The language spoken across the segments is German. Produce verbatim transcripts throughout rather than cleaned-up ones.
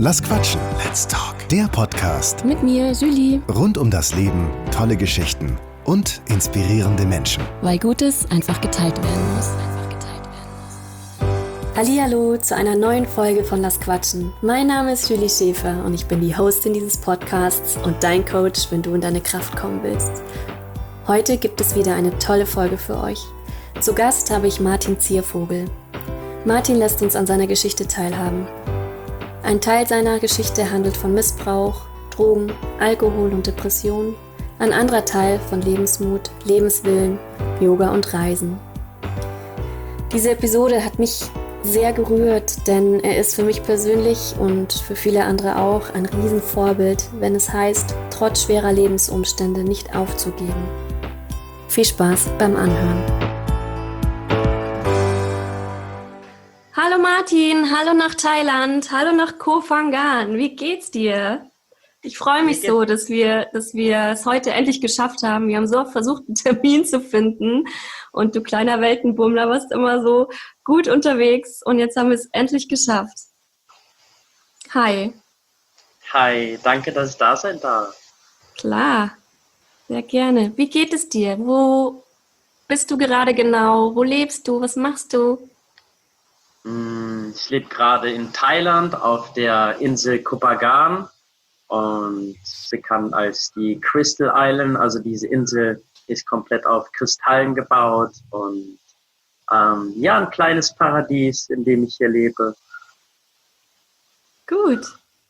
Lass quatschen. Let's talk. Der Podcast Mit mir, Julie. Rund um das Leben, tolle Geschichten und inspirierende Menschen. Weil Gutes einfach geteilt werden muss. Hallihallo zu einer neuen Folge von Lass quatschen. Mein Name ist Julie Schäfer und ich bin die Hostin dieses Podcasts und dein Coach, wenn du in deine Kraft kommen willst. Heute gibt es wieder eine tolle Folge für euch. Zu Gast habe ich Martin Ziervogel. Martin lässt uns an seiner Geschichte teilhaben. Ein Teil seiner Geschichte handelt von Missbrauch, Drogen, Alkohol und Depression. Ein anderer Teil von Lebensmut, Lebenswillen, Yoga und Reisen. Diese Episode hat mich sehr gerührt, denn er ist für mich persönlich und für viele andere auch ein Riesenvorbild, wenn es heißt, trotz schwerer Lebensumstände nicht aufzugeben. Viel Spaß beim Anhören. Hallo Martin, hallo nach Thailand, hallo nach Koh Phangan. Wie geht's dir? Ich freue mich so, dass wir, dass wir es heute endlich geschafft haben. Wir haben so oft versucht, einen Termin zu finden und du kleiner Weltenbummler warst immer so gut unterwegs und jetzt haben wir es endlich geschafft. Hi. Hi, danke, dass ich da sein darf. Klar, sehr gerne. Wie geht es dir? Wo bist du gerade genau? Wo lebst du? Was machst du? Ich lebe gerade in Thailand auf der Insel Koh Phangan und bekannt als die Crystal Island. Also diese Insel ist komplett auf Kristallen gebaut und ähm, ja, ein kleines Paradies, in dem ich hier lebe. Gut.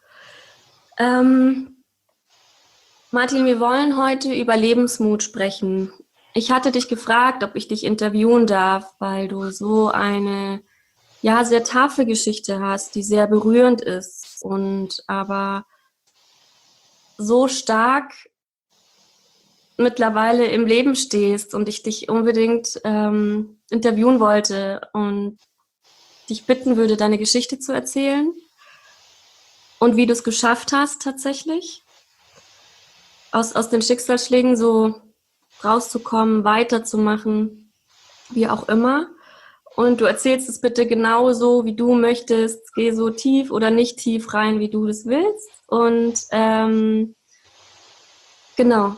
Ähm, Martin, wir wollen heute über Lebensmut sprechen. Ich hatte dich gefragt, ob ich dich interviewen darf, weil du so eine ja, sehr taffe Geschichte hast, die sehr berührend ist und aber so stark mittlerweile im Leben stehst und ich dich unbedingt ähm, interviewen wollte und dich bitten würde, deine Geschichte zu erzählen und wie du es geschafft hast tatsächlich, aus, aus den Schicksalsschlägen so rauszukommen, weiterzumachen, wie auch immer. Und du erzählst es bitte genauso, wie du möchtest. Geh so tief oder nicht tief rein, wie du das willst. Und ähm, genau.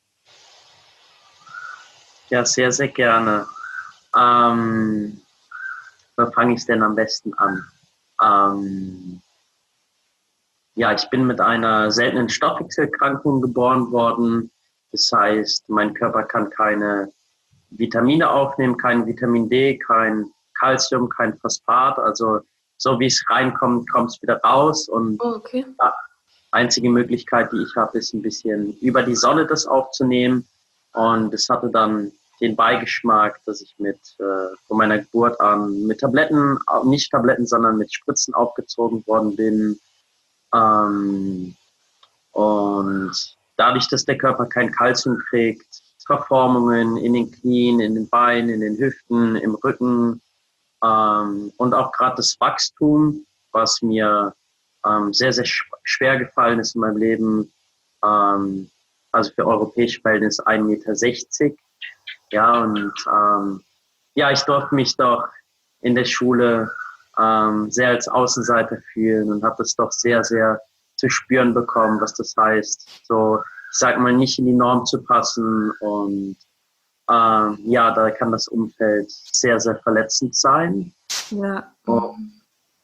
Ja, sehr, sehr gerne. Ähm, wo fange ich denn am besten an? Ähm, ja, ich bin mit einer seltenen Stoffwechselerkrankung geboren worden. Das heißt, mein Körper kann keine Vitamine aufnehmen, kein Vitamin D, kein Calcium, kein Phosphat. Also so wie es reinkommt, kommt es wieder raus. Und Oh, okay. die einzige Möglichkeit, die ich habe, ist ein bisschen über die Sonne das aufzunehmen. Und es hatte dann den Beigeschmack, dass ich mit äh, von meiner Geburt an mit Tabletten, nicht Tabletten, sondern mit Spritzen aufgezogen worden bin. Ähm, und dadurch, dass der Körper kein Calcium kriegt, Verformungen in den Knien, in den Beinen, in den Hüften, im Rücken ähm, und auch gerade das Wachstum, was mir ähm, sehr, sehr schwer gefallen ist in meinem Leben. Ähm, also für europäische Verhältnisse ein Meter sechzig. Ja, und ähm, ja, ich durfte mich doch in der Schule ähm, sehr als Außenseiter fühlen und habe das doch sehr, sehr zu spüren bekommen, was das heißt, so, ich sag mal, nicht in die Norm zu passen. Und ähm, ja, da kann das Umfeld sehr, sehr verletzend sein. Ja. Und,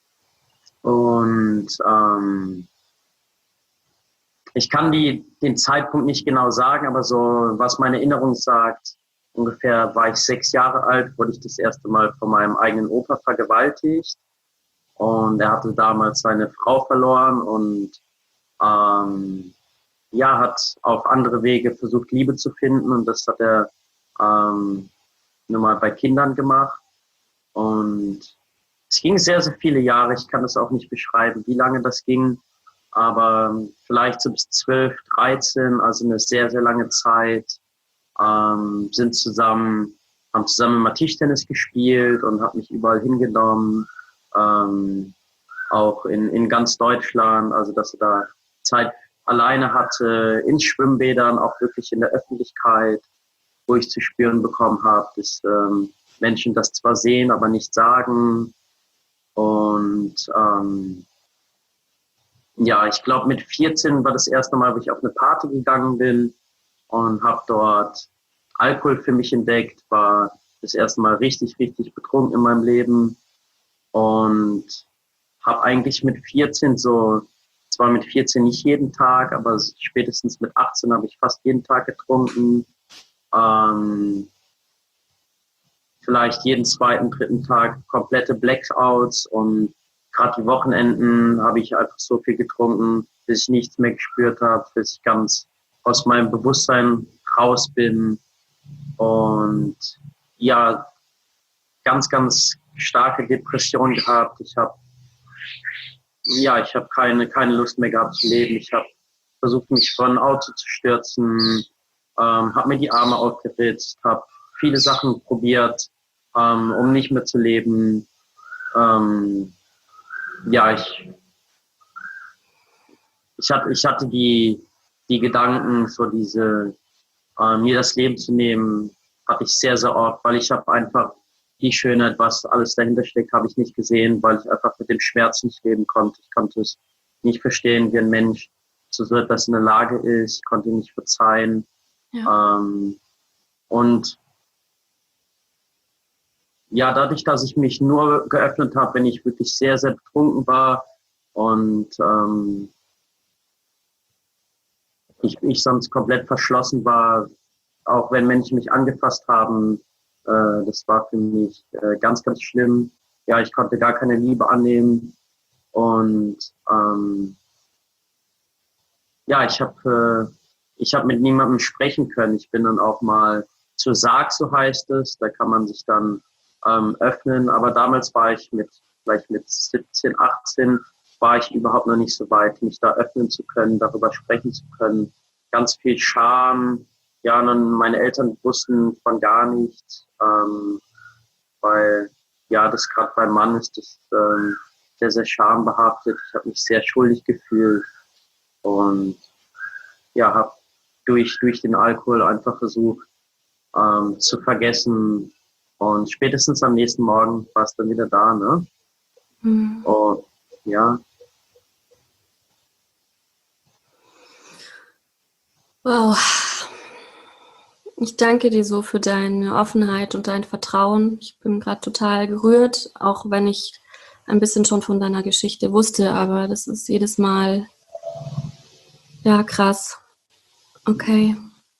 und ähm, ich kann die, den Zeitpunkt nicht genau sagen, aber so, was meine Erinnerung sagt, ungefähr war ich sechs Jahre alt, wurde ich das erste Mal von meinem eigenen Opa vergewaltigt. Und er hatte damals seine Frau verloren und ähm, ja, hat auf andere Wege versucht, Liebe zu finden. Und das hat er ähm, nur mal bei Kindern gemacht. Und es ging sehr, sehr viele Jahre. Ich kann das auch nicht beschreiben, wie lange das ging. Aber vielleicht so bis zwölf, dreizehn, also eine sehr, sehr lange Zeit, ähm, sind zusammen, haben zusammen immer Tischtennis gespielt und hat mich überall hingenommen. Ähm, auch in, in ganz Deutschland, also dass er da Zeit alleine hatte, in Schwimmbädern, auch wirklich in der Öffentlichkeit, wo ich zu spüren bekommen habe, dass ähm, Menschen das zwar sehen, aber nicht sagen. Und ähm, Ja, ich glaube, mit vierzehn war das erste Mal, wo ich auf eine Party gegangen bin und habe dort Alkohol für mich entdeckt, war das erste Mal richtig, richtig betrunken in meinem Leben und habe eigentlich mit vierzehn so, zwar mit vierzehn nicht jeden Tag, aber spätestens mit achtzehn habe ich fast jeden Tag getrunken. Ähm, vielleicht jeden zweiten, dritten Tag komplette Blackouts und gerade die Wochenenden habe ich einfach so viel getrunken, bis ich nichts mehr gespürt habe, bis ich ganz aus meinem Bewusstsein raus bin und ja, ganz, ganz starke Depression gehabt. Ich habe ja, ich habe keine, keine Lust mehr gehabt zu leben. Ich habe versucht, mich vor ein Auto zu stürzen, ähm, habe mir die Arme aufgeritzt, habe viele Sachen probiert, ähm, um nicht mehr zu leben. Ähm, ja, ich, ich, hatte, ich hatte die, die Gedanken, so diese, äh, mir das Leben zu nehmen, hatte ich sehr, sehr oft, weil ich habe einfach die Schönheit, was alles dahinter steckt, habe ich nicht gesehen, weil ich einfach mit dem Schmerz nicht leben konnte. Ich konnte es nicht verstehen, wie ein Mensch zu so etwas in der Lage ist. Ich konnte ihm nicht verzeihen. Ja. Ähm, und ja, dadurch, dass ich mich nur geöffnet habe, wenn ich wirklich sehr, sehr betrunken war und ähm, ich, ich sonst komplett verschlossen war, auch wenn Menschen mich angefasst haben, äh, das war für mich äh, ganz, ganz schlimm. Ja, ich konnte gar keine Liebe annehmen und ähm, ja, ich habe äh, ich habe mit niemandem sprechen können. Ich bin dann auch mal zur Sarg, so heißt es, da kann man sich dann ähm, öffnen, aber damals war ich mit, vielleicht mit siebzehn, achtzehn, war ich überhaupt noch nicht so weit, mich da öffnen zu können, darüber sprechen zu können. Ganz viel Scham. Ja, und meine Eltern wussten von gar nichts, ähm, weil ja, das gerade beim Mann ist, das ähm, sehr, sehr schambehaftet. Ich habe mich sehr schuldig gefühlt und ja, habe durch, durch den Alkohol einfach versucht ähm, zu vergessen. Und spätestens am nächsten Morgen war es dann wieder da, ne? Mhm. Und ja. Wow. Ich danke dir so für deine Offenheit und dein Vertrauen. Ich bin gerade total gerührt, auch wenn ich ein bisschen schon von deiner Geschichte wusste, aber das ist jedes Mal, ja, krass. Okay.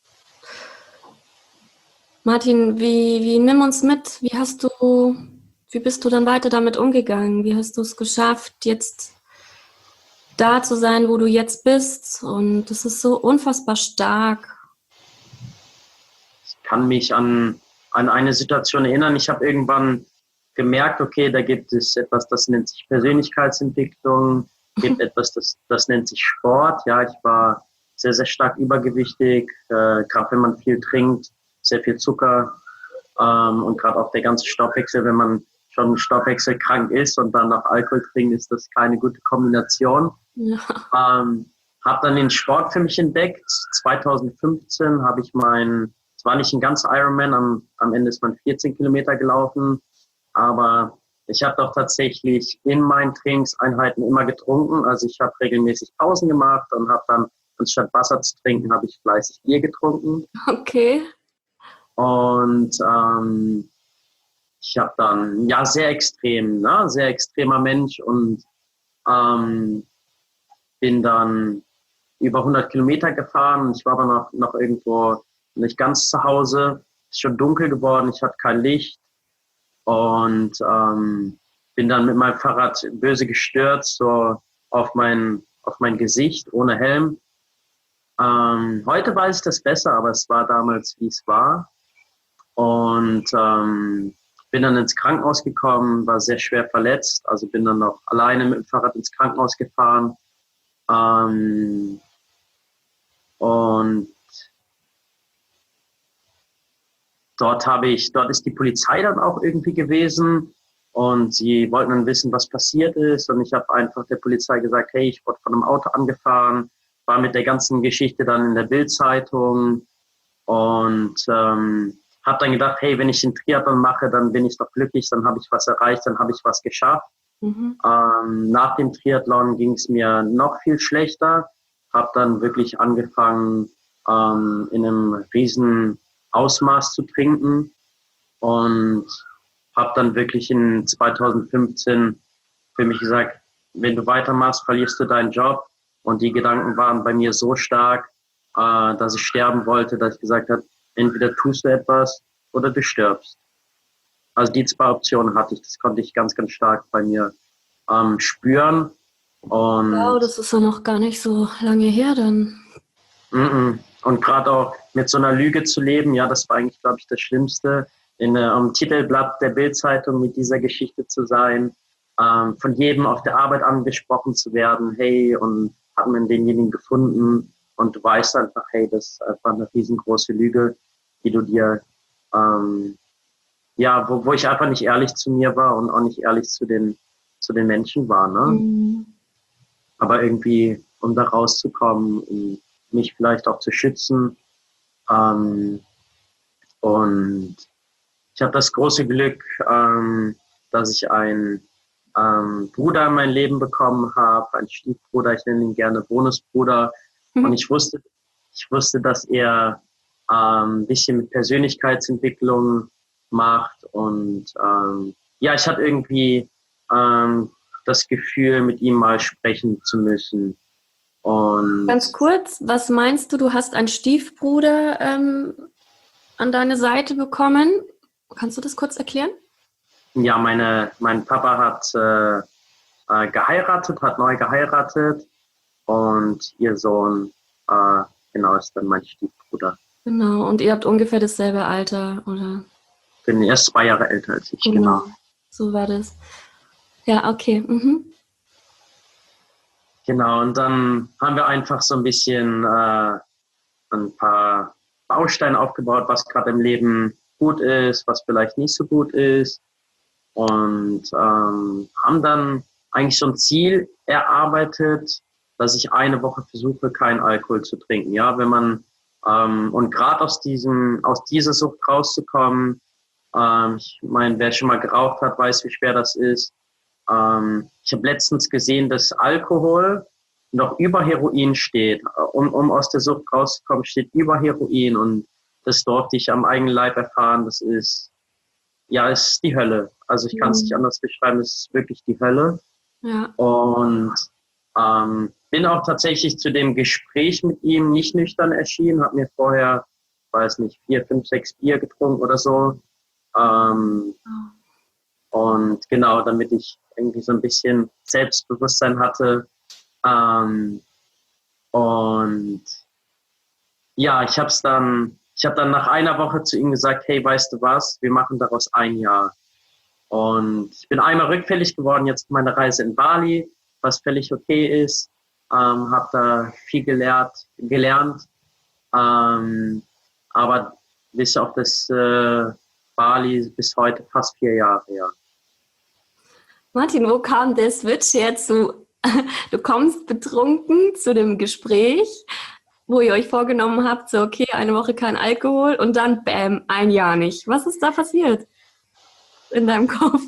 Martin, wie, wie nimm uns mit? Wie hast du, wie bist du dann weiter damit umgegangen? Wie hast du es geschafft, jetzt da zu sein, wo du jetzt bist? Und das ist so unfassbar stark. Ich kann mich an, an eine Situation erinnern. Ich habe irgendwann gemerkt, okay, da gibt es etwas, das nennt sich Persönlichkeitsentwicklung, gibt etwas, das, das nennt sich Sport. Ja, ich war sehr, sehr stark übergewichtig, äh, gerade wenn man viel trinkt, sehr viel Zucker ähm, und gerade auch der ganze Stoffwechsel, wenn man schon stoffwechselkrank ist und dann noch Alkohol trinkt, ist das keine gute Kombination. Ja. Ähm, habe dann den Sport für mich entdeckt. zwanzig fünfzehn habe ich mein, es war nicht ein ganzer Ironman, am, am Ende ist man vierzehn Kilometer gelaufen, aber ich habe doch tatsächlich in meinen Trainingseinheiten immer getrunken. Also ich habe regelmäßig Pausen gemacht und habe dann, anstatt Wasser zu trinken, habe ich fleißig Bier getrunken. Okay. Und ähm, ich habe dann, ja, sehr extrem, ne? Sehr extremer Mensch und ähm, bin dann über hundert Kilometer gefahren. Ich war aber noch, noch irgendwo nicht ganz zu Hause. Es ist schon dunkel geworden, ich hatte kein Licht und ähm, bin dann mit meinem Fahrrad böse gestürzt, so auf mein, auf mein Gesicht, ohne Helm. Ähm, heute weiß ich das besser, aber es war damals, wie es war. Und ähm, bin dann ins Krankenhaus gekommen, war sehr schwer verletzt, also bin dann noch alleine mit dem Fahrrad ins Krankenhaus gefahren. Ähm, und dort habe ich, dort ist die Polizei dann auch irgendwie gewesen und sie wollten dann wissen, was passiert ist. Und ich habe einfach der Polizei gesagt, hey, ich wurde von einem Auto angefahren, war mit der ganzen Geschichte dann in der Bild-Zeitung und ähm, habe dann gedacht, hey, wenn ich den Triathlon mache, dann bin ich doch glücklich, dann habe ich was erreicht, dann habe ich was geschafft. Mhm. Ähm, nach dem Triathlon ging es mir noch viel schlechter. Habe dann wirklich angefangen, ähm, in einem riesen Ausmaß zu trinken und habe dann wirklich in zwanzig fünfzehn für mich gesagt, wenn du weitermachst, verlierst du deinen Job. Und die Gedanken waren bei mir so stark, äh, dass ich sterben wollte, dass ich gesagt habe, entweder tust du etwas oder du stirbst. Also die zwei Optionen hatte ich, das konnte ich ganz, ganz stark bei mir ähm, spüren. Wow, Und das ist ja noch gar nicht so lange her dann. mm -mm. Und gerade auch mit so einer Lüge zu leben, ja, das war eigentlich, glaube ich, das Schlimmste, in äh, am Titelblatt der Bild-Zeitung mit dieser Geschichte zu sein, ähm, von jedem auf der Arbeit angesprochen zu werden, hey, und hat man denjenigen gefunden und du weißt einfach, hey, das ist einfach eine riesengroße Lüge, die du dir, ähm, ja, wo, wo ich einfach nicht ehrlich zu mir war und auch nicht ehrlich zu den, zu den Menschen war, ne? Mhm. Aber irgendwie, um da rauszukommen, um mich vielleicht auch zu schützen. Ähm, und ich habe das große Glück, ähm, dass ich einen ähm, Bruder in mein Leben bekommen habe, einen Stiefbruder, ich nenne ihn gerne Bonusbruder. Und ich wusste, ich wusste, dass er ähm, ein bisschen mit Persönlichkeitsentwicklung macht. Und ähm, ja, ich hatte irgendwie ähm, das Gefühl, mit ihm mal sprechen zu müssen. Und Ganz kurz, was meinst du, du hast einen Stiefbruder ähm, an deine Seite bekommen? Kannst du das kurz erklären? ja, meine, mein Papa hat äh, äh, geheiratet, hat neu geheiratet und ihr Sohn, äh, genau, ist dann mein Stiefbruder. Genau, und ihr habt ungefähr dasselbe Alter, oder? Bin erst zwei Jahre älter als ich, Genau, genau. so war das. Ja, okay. Mhm. Genau, und dann haben wir einfach so ein bisschen äh, ein paar Bausteine aufgebaut, was gerade im Leben gut ist, was vielleicht nicht so gut ist. Und ähm, haben dann eigentlich so ein Ziel erarbeitet, dass ich eine Woche versuche, keinen Alkohol zu trinken. Ja, wenn man ähm, und gerade aus diesem, aus dieser Sucht rauszukommen, ähm, ich meine, wer schon mal geraucht hat, weiß, wie schwer das ist. Ähm, ich habe letztens gesehen, dass Alkohol noch über Heroin steht. Um, um aus der Sucht rauszukommen, steht über Heroin und das durfte ich am eigenen Leib erfahren. Das ist ja, es ist die Hölle. Also ich kann es nicht Mhm. anders beschreiben, es ist wirklich die Hölle. Ja. Und ähm, bin auch tatsächlich zu dem Gespräch mit ihm nicht nüchtern erschienen, habe mir vorher, weiß nicht, vier, fünf, sechs Bier getrunken oder so. Ähm, und genau, damit ich irgendwie so ein bisschen Selbstbewusstsein hatte. Ähm, und ja, ich habe es dann, ich habe dann nach einer Woche zu ihm gesagt, hey, weißt du was, wir machen daraus ein Jahr. Und ich bin einmal rückfällig geworden, jetzt meine Reise in Bali, was völlig okay ist. Ähm, habe da viel gelehrt, gelernt. Ähm, aber bis auf das äh, Bali bis heute fast vier Jahre, ja. Martin, wo kam der Switch jetzt? Du, du kommst betrunken zu dem Gespräch, wo ihr euch vorgenommen habt, so okay, eine Woche kein Alkohol und dann bam, ein Jahr nicht. Was ist da passiert in deinem Kopf?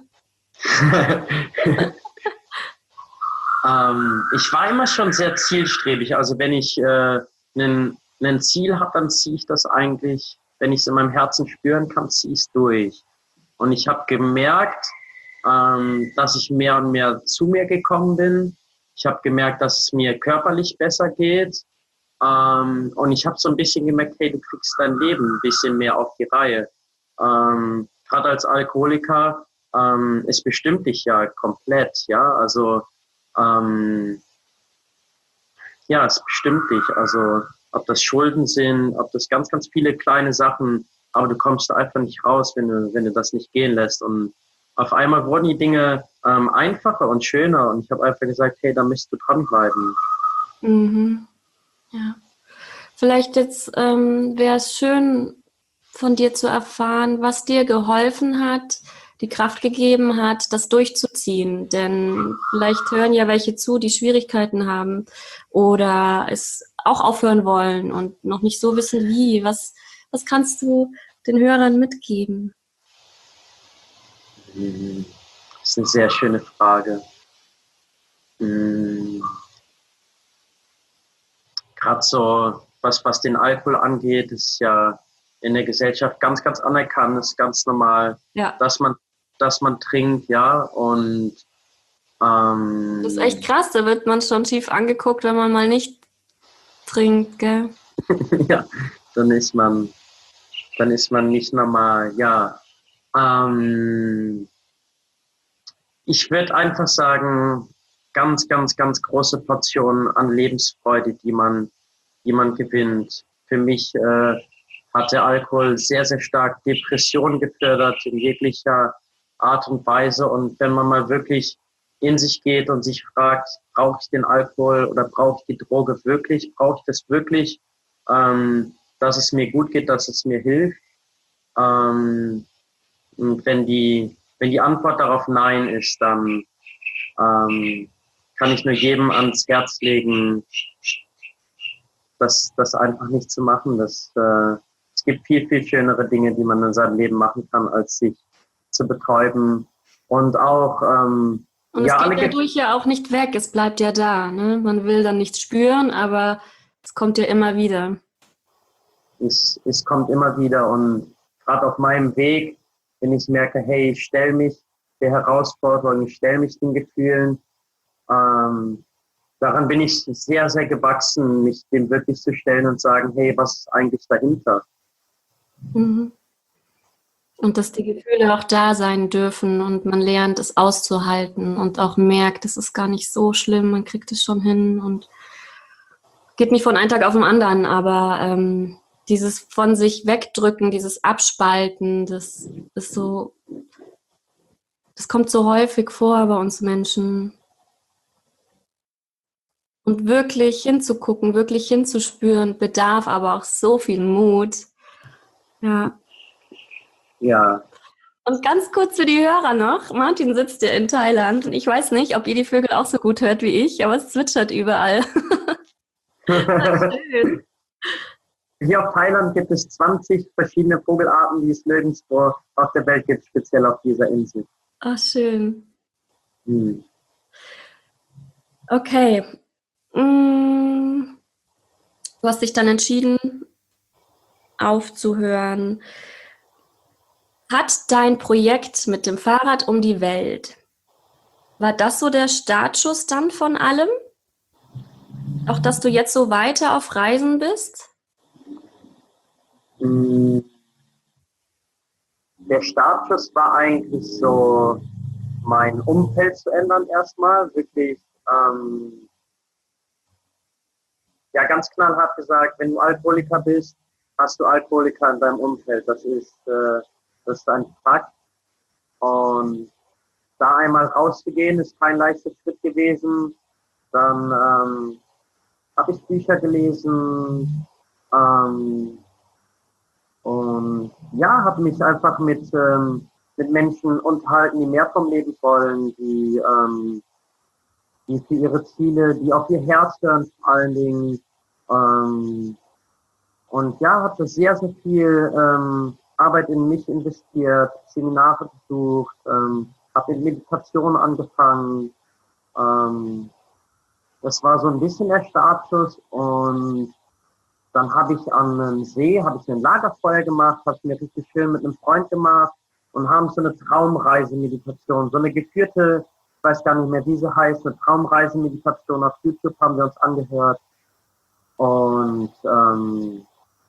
ähm, ich war immer schon sehr zielstrebig. Also wenn ich äh, ein Ziel habe, dann ziehe ich das eigentlich, wenn ich es in meinem Herzen spüren kann, ziehe ich es durch. Und ich habe gemerkt, ähm, dass ich mehr und mehr zu mir gekommen bin. Ich habe gemerkt, dass es mir körperlich besser geht. Ähm, und ich habe so ein bisschen gemerkt, hey, du kriegst dein Leben ein bisschen mehr auf die Reihe. Ähm, Gerade als Alkoholiker, ähm, es bestimmt dich ja komplett, ja. Also ähm, ja, es bestimmt dich. Also ob das Schulden sind, ob das ganz, ganz viele kleine Sachen, aber du kommst einfach nicht raus, wenn du, wenn du das nicht gehen lässt. Und auf einmal wurden die Dinge ähm, einfacher und schöner. Und ich habe einfach gesagt, hey, da müsst du dranbleiben. Mhm. Ja. Vielleicht jetzt ähm, wäre es schön, von dir zu erfahren, was dir geholfen hat, die Kraft gegeben hat, das durchzuziehen. Denn vielleicht hören ja welche zu, die Schwierigkeiten haben oder es auch aufhören wollen und noch nicht so wissen, wie. Was, was kannst du den Hörern mitgeben? Das Das ist eine sehr schöne Frage. Hm. Gerade so, was, was den Alkohol angeht, ist ja in der Gesellschaft ganz, ganz anerkannt, ist ganz normal, Ja. dass man, dass man trinkt, ja, und ähm, das ist echt krass, da wird man schon schief angeguckt, wenn man mal nicht trinkt, gell? ja, dann ist man, dann ist man nicht normal, ja. Ähm, ich würde einfach sagen, ganz, ganz, ganz große Portionen an Lebensfreude, die man, die man gewinnt. Für mich äh, hat der Alkohol sehr, sehr stark Depressionen gefördert in jeglicher Art und Weise. Und wenn man mal wirklich in sich geht und sich fragt, brauche ich den Alkohol oder brauche ich die Droge wirklich? Brauche ich das wirklich, ähm, dass es mir gut geht, dass es mir hilft? Ähm, und wenn die, wenn die Antwort darauf Nein ist, dann ähm, kann ich nur jedem ans Herz legen, das, das einfach nicht zu machen. Das, äh, es gibt viel, viel schönere Dinge, die man in seinem Leben machen kann, als sich zu betäuben. Und auch, ähm, Und ja, es alle geht Ge- dadurch ja auch nicht weg, es bleibt ja da. Ne? Man will dann nichts spüren, aber es kommt ja immer wieder. es, es kommt immer wieder. Und gerade auf meinem Weg, wenn ich merke, hey, ich stelle mich der Herausforderung, ich stelle mich den Gefühlen, ähm, daran bin ich sehr, sehr gewachsen, mich dem wirklich zu stellen und sagen, hey, was ist eigentlich dahinter? Mhm. Und dass die Gefühle auch da sein dürfen und man lernt, es auszuhalten und auch merkt, es ist gar nicht so schlimm, man kriegt es schon hin und geht nicht von einem Tag auf den anderen, aber ähm, dieses von sich wegdrücken, dieses Abspalten, das ist so, das kommt so häufig vor bei uns Menschen. Und wirklich hinzugucken, wirklich hinzuspüren, bedarf aber auch so viel Mut. Ja. Ja, Und ganz kurz für die Hörer noch, Martin sitzt ja in Thailand und ich weiß nicht, ob ihr die Vögel auch so gut hört wie ich, aber es zwitschert überall. Schön. hier auf Thailand gibt es zwanzig verschiedene Vogelarten, die es nirgendwo auf der Welt gibt, speziell auf dieser Insel. Ach, schön. Hm. Okay. Mm, Du hast dich dann entschieden, aufzuhören. Hat dein Projekt mit dem Fahrrad um die Welt, war das so der Startschuss dann von allem? Auch, dass du jetzt so weiter auf Reisen bist? Hm. Der Startschuss war eigentlich so, mein Umfeld zu ändern erstmal, wirklich, ähm, ja, ganz knallhart gesagt, wenn du Alkoholiker bist, hast du Alkoholiker in deinem Umfeld. Das ist, äh, das ist ein Fakt. Und da einmal rauszugehen, ist kein leichter Schritt gewesen. Dann ähm, habe ich Bücher gelesen ähm, und ja, habe mich einfach mit, ähm, mit Menschen unterhalten, die mehr vom Leben wollen, die, ähm, die für ihre Ziele, die auf ihr Herz hören vor allen Dingen. Ähm, und ja, habe sehr, sehr viel ähm, Arbeit in mich investiert, Seminare besucht, ähm, habe mit Meditation angefangen. Ähm, das war so ein bisschen der Startschuss und dann habe ich an einem See, habe ich ein Lagerfeuer gemacht, habe mir richtig schön mit einem Freund gemacht und haben so eine Traumreise-Meditation, so eine geführte, ich weiß gar nicht mehr, wie sie heißt, eine Traumreise-Meditation auf YouTube haben wir uns angehört. Und ähm,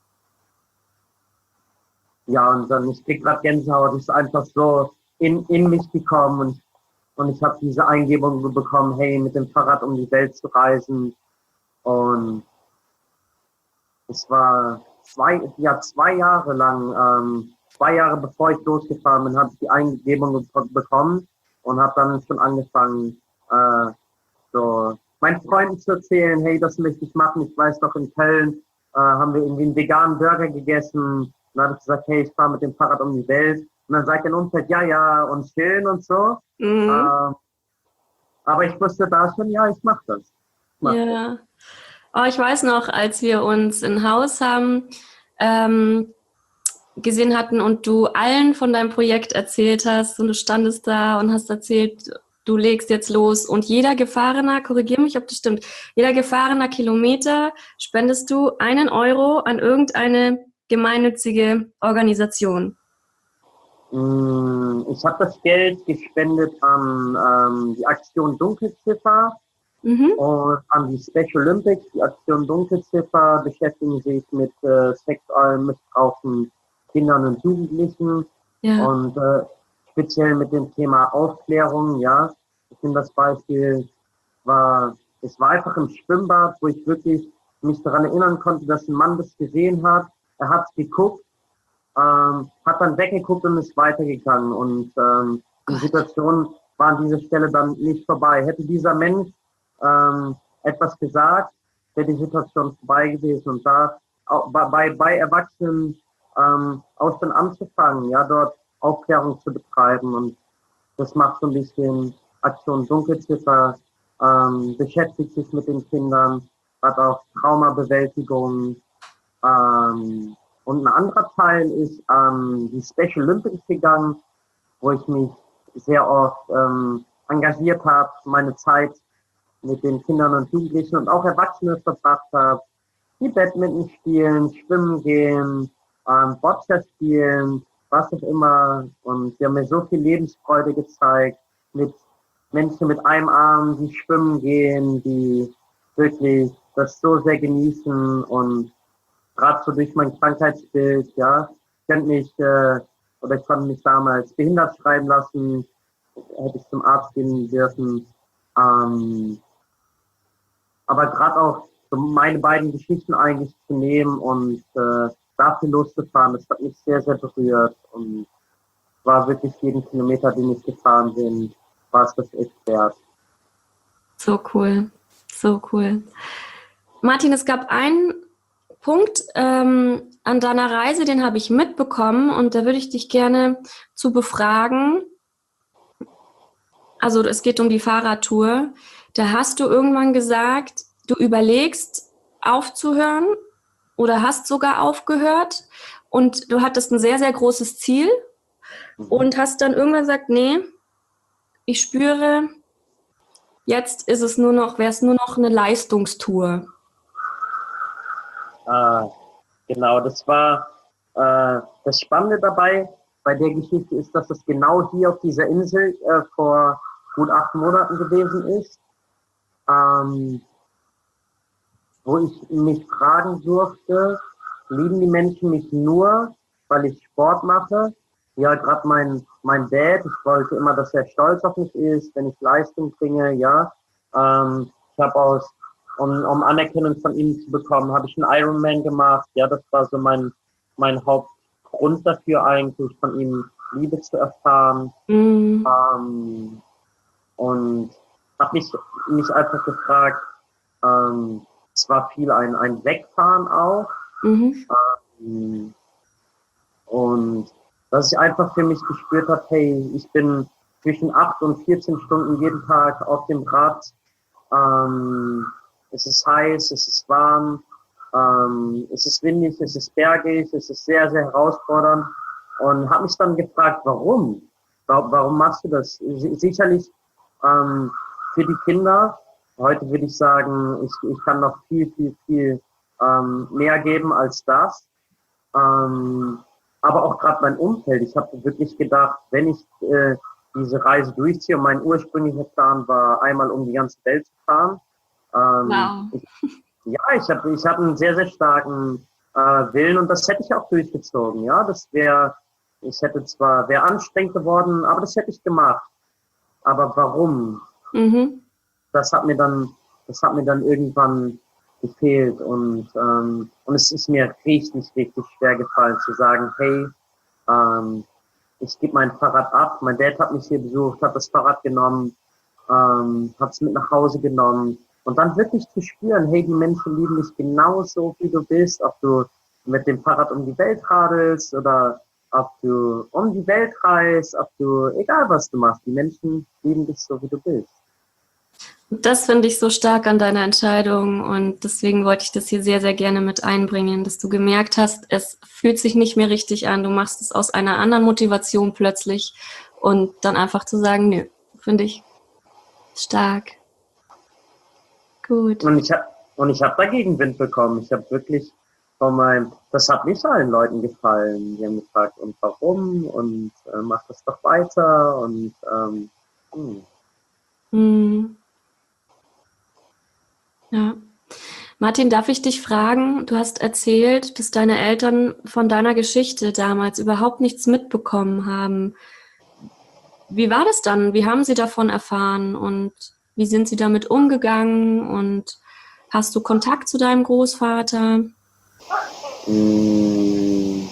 ja, und dann, ich krieg gerade Gänsehaut, ist einfach so in, in mich gekommen und, und ich habe diese Eingebung bekommen, hey, mit dem Fahrrad um die Welt zu reisen. Und es war zwei, ja, zwei Jahre lang, ähm, zwei Jahre bevor ich losgefahren bin, habe ich die Eingebung bekommen und habe dann schon angefangen, äh, so meinen Freunden zu erzählen, hey, das möchte ich machen. Ich weiß noch, in Köln äh, haben wir irgendwie einen veganen Burger gegessen. Und dann habe ich gesagt, hey, ich fahre mit dem Fahrrad um die Welt. Und dann sagt ein Umfeld, ja, ja, und schön und so. Mhm. Äh, aber ich wusste da schon, ja, ich mache das. Ich mach Ja. Oh, ich weiß noch, als wir uns ein Haus haben, ähm, gesehen hatten und du allen von deinem Projekt erzählt hast und du standest da und hast erzählt, du legst jetzt los und jeder gefahrener, korrigier mich, ob das stimmt, jeder gefahrener Kilometer spendest du einen Euro an irgendeine gemeinnützige Organisation. Ich habe das Geld gespendet an ähm, die Aktion Dunkelziffer mhm. und an die Special Olympics. Die Aktion Dunkelziffer beschäftigen sich mit äh, sexuellem Missbrauch von Kindern und Jugendlichen ja. und äh, speziell mit dem Thema Aufklärung. Ja, ich finde das Beispiel war, es war einfach im Schwimmbad, wo ich wirklich mich daran erinnern konnte, dass ein Mann das gesehen hat. Er hat es geguckt. Ähm, hat dann weggeguckt und ist weitergegangen und ähm, die Situation war an dieser Stelle dann nicht vorbei. Hätte dieser Mensch ähm, etwas gesagt, wäre die Situation vorbei gewesen und da auch bei, bei Erwachsenen ähm, auch schon anzufangen, ja, dort Aufklärung zu betreiben und das macht so ein bisschen Aktion Dunkelziffer, ähm, beschäftigt sich mit den Kindern, hat auch Traumabewältigung, ähm, und ein anderer Teil ist ähm, die Special Olympics gegangen, wo ich mich sehr oft ähm, engagiert habe, meine Zeit mit den Kindern und Jugendlichen und auch Erwachsene verbracht habe, die Badminton spielen, schwimmen gehen, ähm, Boccia spielen, was auch immer. Und sie haben mir so viel Lebensfreude gezeigt mit Menschen mit einem Arm, die schwimmen gehen, die wirklich das so sehr genießen und gerade so durch mein Krankheitsbild, ja, ich könnte mich, äh, oder ich konnte mich damals behindert schreiben lassen, hätte ich zum Arzt gehen dürfen. Ähm, aber gerade auch so meine beiden Geschichten eigentlich zu nehmen und äh, dafür loszufahren, das hat mich sehr, sehr berührt und war wirklich jeden Kilometer, den ich gefahren bin, war es das echt wert. So cool, so cool. Martin, es gab einen Punkt ähm, an deiner Reise, den habe ich mitbekommen und da würde ich dich gerne zu befragen. Also es geht um die Fahrradtour. Da hast du irgendwann gesagt, du überlegst aufzuhören oder hast sogar aufgehört und du hattest ein sehr, sehr großes Ziel und hast dann irgendwann gesagt, nee, ich spüre, jetzt ist es nur noch, wäre es nur noch eine Leistungstour. Ah, genau, das war äh, das Spannende dabei bei der Geschichte ist, dass es genau hier auf dieser Insel äh, vor gut acht Monaten gewesen ist, ähm, wo ich mich fragen durfte, lieben die Menschen mich nur, weil ich Sport mache? Ja, gerade mein, mein Dad, ich wollte immer, dass er stolz auf mich ist, wenn ich Leistung bringe, ja. Ähm, ich habe aus Um, um Anerkennung von ihm zu bekommen, habe ich einen Ironman gemacht. Ja, das war so mein, mein Hauptgrund dafür eigentlich, von ihm Liebe zu erfahren. Mhm. Ähm, und habe mich, mich einfach gefragt, ähm, es war viel ein, ein Wegfahren auch. Mhm. Ähm, und dass ich einfach für mich gespürt habe, hey, ich bin zwischen acht und vierzehn Stunden jeden Tag auf dem Rad. Ähm, Es ist heiß, es ist warm, ähm, es ist windig, es ist bergig, es ist sehr, sehr herausfordernd und habe mich dann gefragt, warum? Warum, warum machst du das? Sicherlich ähm, für die Kinder. Heute würde ich sagen, ich, ich kann noch viel, viel, viel ähm, mehr geben als das. Ähm, aber auch gerade mein Umfeld. Ich habe wirklich gedacht, wenn ich äh, diese Reise durchziehe, und mein ursprünglicher Plan war, einmal um die ganze Welt zu fahren. Ähm, wow. ich, ja, ich habe ich hab einen sehr, sehr starken äh, Willen und das hätte ich auch durchgezogen. Ja, das wäre, ich hätte zwar, wäre anstrengend geworden, aber das hätte ich gemacht. Aber warum? Mhm. Das hat mir dann, das hat mir dann irgendwann gefehlt und ähm, und es ist mir richtig, richtig schwer gefallen zu sagen, hey, ähm, ich gebe mein Fahrrad ab. Mein Dad hat mich hier besucht, hat das Fahrrad genommen, ähm, hat es mit nach Hause genommen. Und dann wirklich zu spüren, hey, die Menschen lieben dich genauso, wie du bist, ob du mit dem Fahrrad um die Welt radelst oder ob du um die Welt reist, ob du, egal was du machst, die Menschen lieben dich so, wie du bist. Das finde ich so stark an deiner Entscheidung und deswegen wollte ich das hier sehr, sehr gerne mit einbringen, dass du gemerkt hast, es fühlt sich nicht mehr richtig an, du machst es aus einer anderen Motivation plötzlich und dann einfach zu sagen, nö, finde ich stark. Gut. Und ich habe und ich habe dagegen Wind bekommen. Ich habe wirklich von meinem, das hat nicht allen Leuten gefallen. Die haben gefragt, und warum? Und äh, mach das doch weiter. Und ähm, hm. Hm. Ja. Martin, darf ich dich fragen, du hast erzählt, dass deine Eltern von deiner Geschichte damals überhaupt nichts mitbekommen haben. Wie war das dann? Wie haben sie davon erfahren und wie sind sie damit umgegangen und hast du Kontakt zu deinem Großvater? Hm.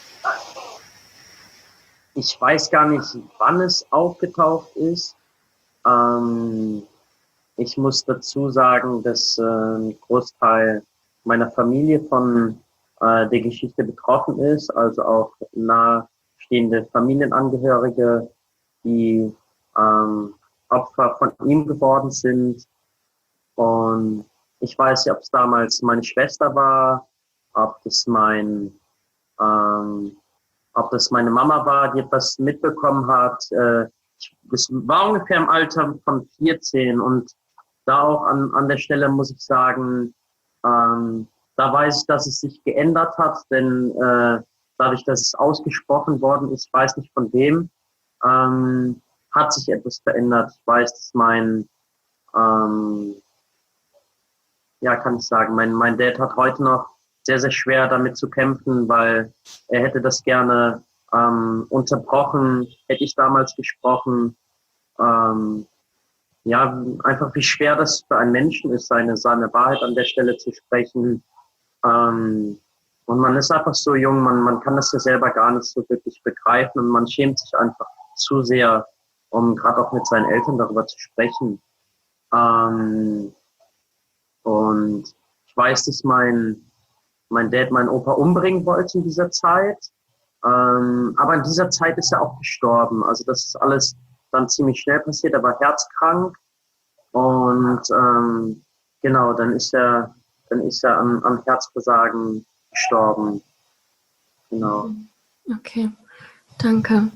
Ich weiß gar nicht, wann es aufgetaucht ist. Ähm, ich muss dazu sagen, dass äh, ein Großteil meiner Familie von äh, der Geschichte betroffen ist, also auch nahestehende Familienangehörige, die ähm, Opfer von ihm geworden sind. Und ich weiß nicht, ob es damals meine Schwester war, ob das mein ähm, ob das meine Mama war, die etwas mitbekommen hat. Äh, ich, das war ungefähr im Alter von vierzehn und da auch an, an der Stelle muss ich sagen, ähm, da weiß ich, dass es sich geändert hat, denn äh, dadurch, dass es ausgesprochen worden ist, ich weiß nicht von wem, ähm, hat sich etwas verändert. Ich weiß, dass mein, ähm, ja, kann ich sagen, mein, mein Dad hat heute noch sehr, sehr schwer damit zu kämpfen, weil er hätte das gerne ähm, unterbrochen, hätte ich damals gesprochen. Ähm, ja, einfach wie schwer das für einen Menschen ist, seine, seine Wahrheit an der Stelle zu sprechen. Ähm, und man ist einfach so jung, man, man kann das ja selber gar nicht so wirklich begreifen und man schämt sich einfach zu sehr, um gerade auch mit seinen Eltern darüber zu sprechen. Ähm, und ich weiß, dass mein mein Dad meinen Opa umbringen wollte in dieser Zeit. Ähm, aber in dieser Zeit ist er auch gestorben. Also das ist alles dann ziemlich schnell passiert. Er war herzkrank und ähm, genau, dann ist er, dann ist er am, am Herzversagen gestorben. Genau. Okay, danke.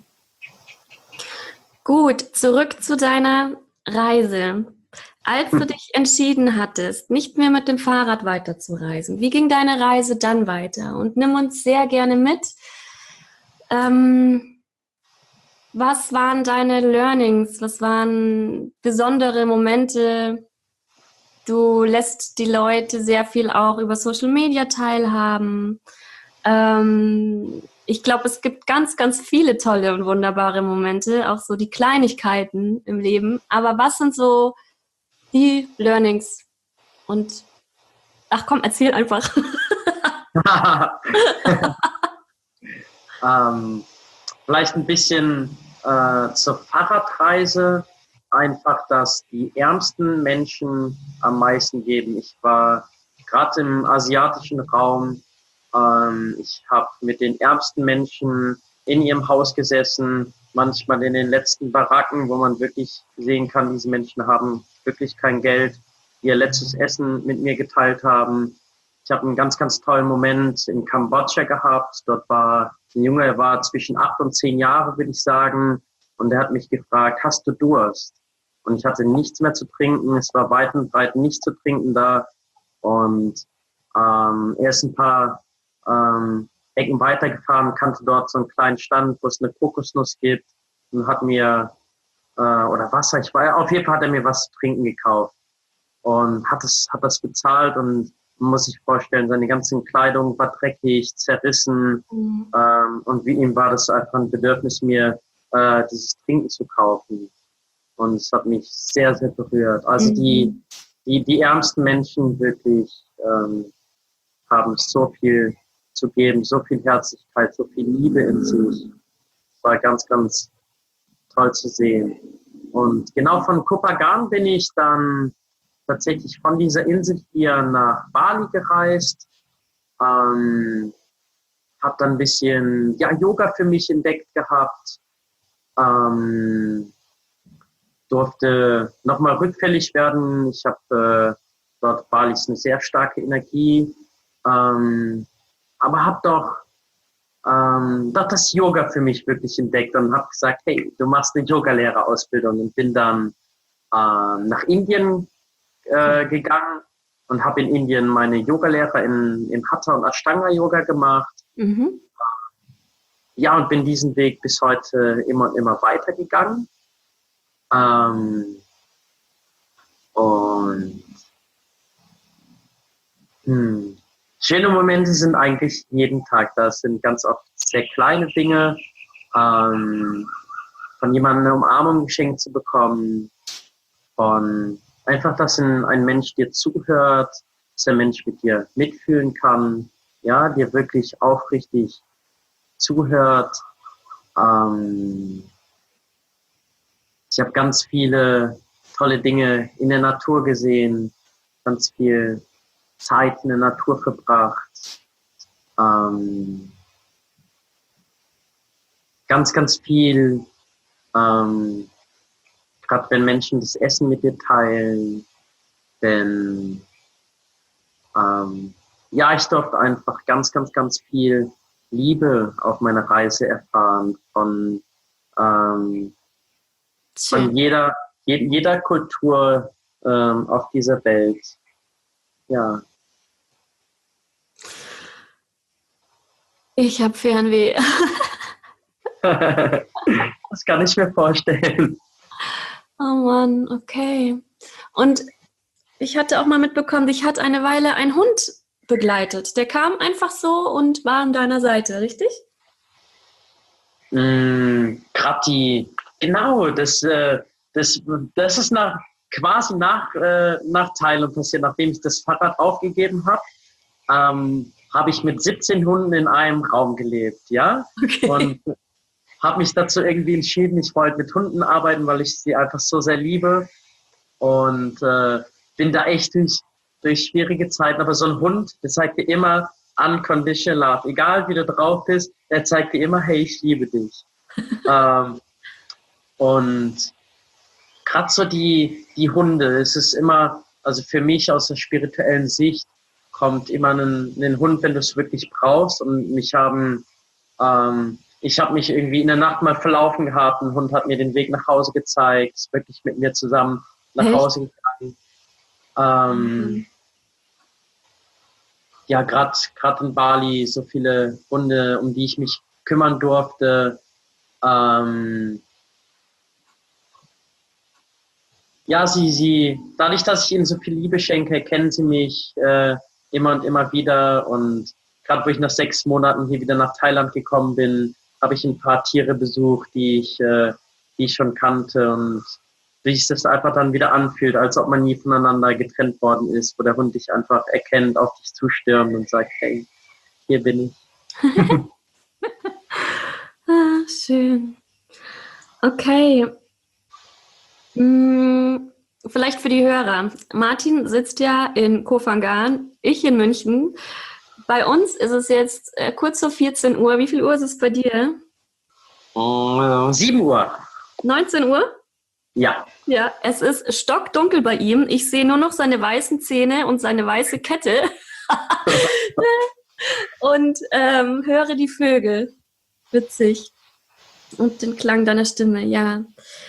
Gut, zurück zu deiner Reise. Als du dich entschieden hattest, nicht mehr mit dem Fahrrad weiterzureisen, wie ging deine Reise dann weiter? Und nimm uns sehr gerne mit. Ähm, was waren deine Learnings? Was waren besondere Momente? Du lässt die Leute sehr viel auch über Social Media teilhaben. Ähm, ich glaube, es gibt ganz, ganz viele tolle und wunderbare Momente, auch so die Kleinigkeiten im Leben. Aber was sind so die Learnings? Und ach komm, erzähl einfach. ähm, vielleicht ein bisschen äh, zur Fahrradreise. Einfach, dass die ärmsten Menschen am meisten geben. Ich war gerade im asiatischen Raum. Ähm, ich habe mit den ärmsten Menschen in ihrem Haus gesessen, manchmal in den letzten Baracken, wo man wirklich sehen kann, diese Menschen haben wirklich kein Geld, ihr letztes Essen mit mir geteilt haben. Ich habe einen ganz, ganz tollen Moment in Kambodscha gehabt. Dort war ein Junge, er war zwischen acht und zehn Jahre, würde ich sagen. Und er hat mich gefragt, hast du Durst? Und ich hatte nichts mehr zu trinken. Es war weit und breit nichts zu trinken da. Und ähm, er ist ein paar ähm, Ecken weitergefahren, kannte dort so einen kleinen Stand, wo es eine Kokosnuss gibt. Und hat mir, äh, oder Wasser, ich weiß, auf jeden Fall hat er mir was zu trinken gekauft. Und hat das, hat das bezahlt und man muss sich vorstellen, seine ganze Kleidung war dreckig, zerrissen. Mhm. Ähm, und wie ihm war das einfach ein Bedürfnis, mir äh, dieses Trinken zu kaufen. Und es hat mich sehr, sehr berührt. Also mhm. die, die, die ärmsten Menschen wirklich ähm, haben so viel zu geben, so viel Herzlichkeit, so viel Liebe in sich. Es war ganz, ganz toll zu sehen. Und genau von Kopagan bin ich dann tatsächlich von dieser Insel hier nach Bali gereist, ähm, habe dann ein bisschen ja, Yoga für mich entdeckt gehabt, ähm, durfte nochmal rückfällig werden. Ich habe äh, dort Bali ist eine sehr starke Energie, ähm, aber habe doch, ähm, doch das Yoga für mich wirklich entdeckt und habe gesagt, hey, du machst eine Yogalehrerausbildung und bin dann äh, nach Indien äh, gegangen und habe in Indien meine Yogalehre in, in Hatha und Ashtanga Yoga gemacht. Mhm. Ja, und bin diesen Weg bis heute immer und immer weitergegangen. Ähm, und hm, schöne Momente sind eigentlich jeden Tag. Das sind ganz oft sehr kleine Dinge, ähm, von jemandem eine Umarmung geschenkt zu bekommen, von einfach, dass ein, ein Mensch dir zuhört, dass der Mensch mit dir mitfühlen kann, ja, dir wirklich aufrichtig zuhört. Ähm, ich habe ganz viele tolle Dinge in der Natur gesehen, ganz viel Zeit in der Natur verbracht. Ähm, ganz, ganz viel, ähm, gerade wenn Menschen das Essen mit dir teilen, denn ähm, ja, ich durfte einfach ganz, ganz, ganz viel Liebe auf meiner Reise erfahren von, ähm, von jeder, je, jeder Kultur ähm, auf dieser Welt. Ja. Ich habe Fernweh. Das kann ich mir vorstellen. Oh Mann, okay. Und ich hatte auch mal mitbekommen, dich hat eine Weile ein Hund begleitet. Der kam einfach so und war an deiner Seite, richtig? Mm, gerade die, genau, das, äh, das, das ist nach, quasi nach, äh, nach Thailand passiert, nachdem ich das Fahrrad aufgegeben habe. Ähm, habe ich mit siebzehn Hunden in einem Raum gelebt, ja, Okay. und habe mich dazu irgendwie entschieden, ich wollte mit Hunden arbeiten, weil ich sie einfach so sehr liebe und äh, bin da echt durch, durch schwierige Zeiten, aber so ein Hund, der zeigt dir immer unconditional love, egal wie du drauf bist, der zeigt dir immer, hey, ich liebe dich. ähm, und gerade so die, die Hunde, es ist immer, also für mich aus der spirituellen Sicht, kommt immer ein, ein Hund, wenn du es wirklich brauchst. Und mich haben, ähm, ich habe mich irgendwie in der Nacht mal verlaufen gehabt. Ein Hund hat mir den Weg nach Hause gezeigt, ist wirklich mit mir zusammen nach Echt? Hause gegangen. Ähm, Mhm. Ja, gerade gerade in Bali so viele Hunde, um die ich mich kümmern durfte. Ähm, ja, sie, sie, dadurch, dass ich ihnen so viel Liebe schenke, kennen sie mich äh, immer und immer wieder. Und gerade wo ich nach sechs Monaten hier wieder nach Thailand gekommen bin, habe ich ein paar Tiere besucht, die ich, äh, die ich schon kannte. Und wie sich das einfach dann wieder anfühlt, als ob man nie voneinander getrennt worden ist, wo der Hund dich einfach erkennt, auf dich zustürmt und sagt, hey, hier bin ich. Ah, schön. Okay. Hm, vielleicht für die Hörer. Martin sitzt ja in Koh Phangan, ich in München. Bei uns ist es jetzt äh, kurz vor vierzehn Uhr. Wie viel Uhr ist es bei dir? Um, sieben Uhr. neunzehn Uhr? Ja. Ja, es ist stockdunkel bei ihm. Ich sehe nur noch seine weißen Zähne und seine weiße Kette und ähm, höre die Vögel. Witzig. Und den Klang deiner Stimme, ja.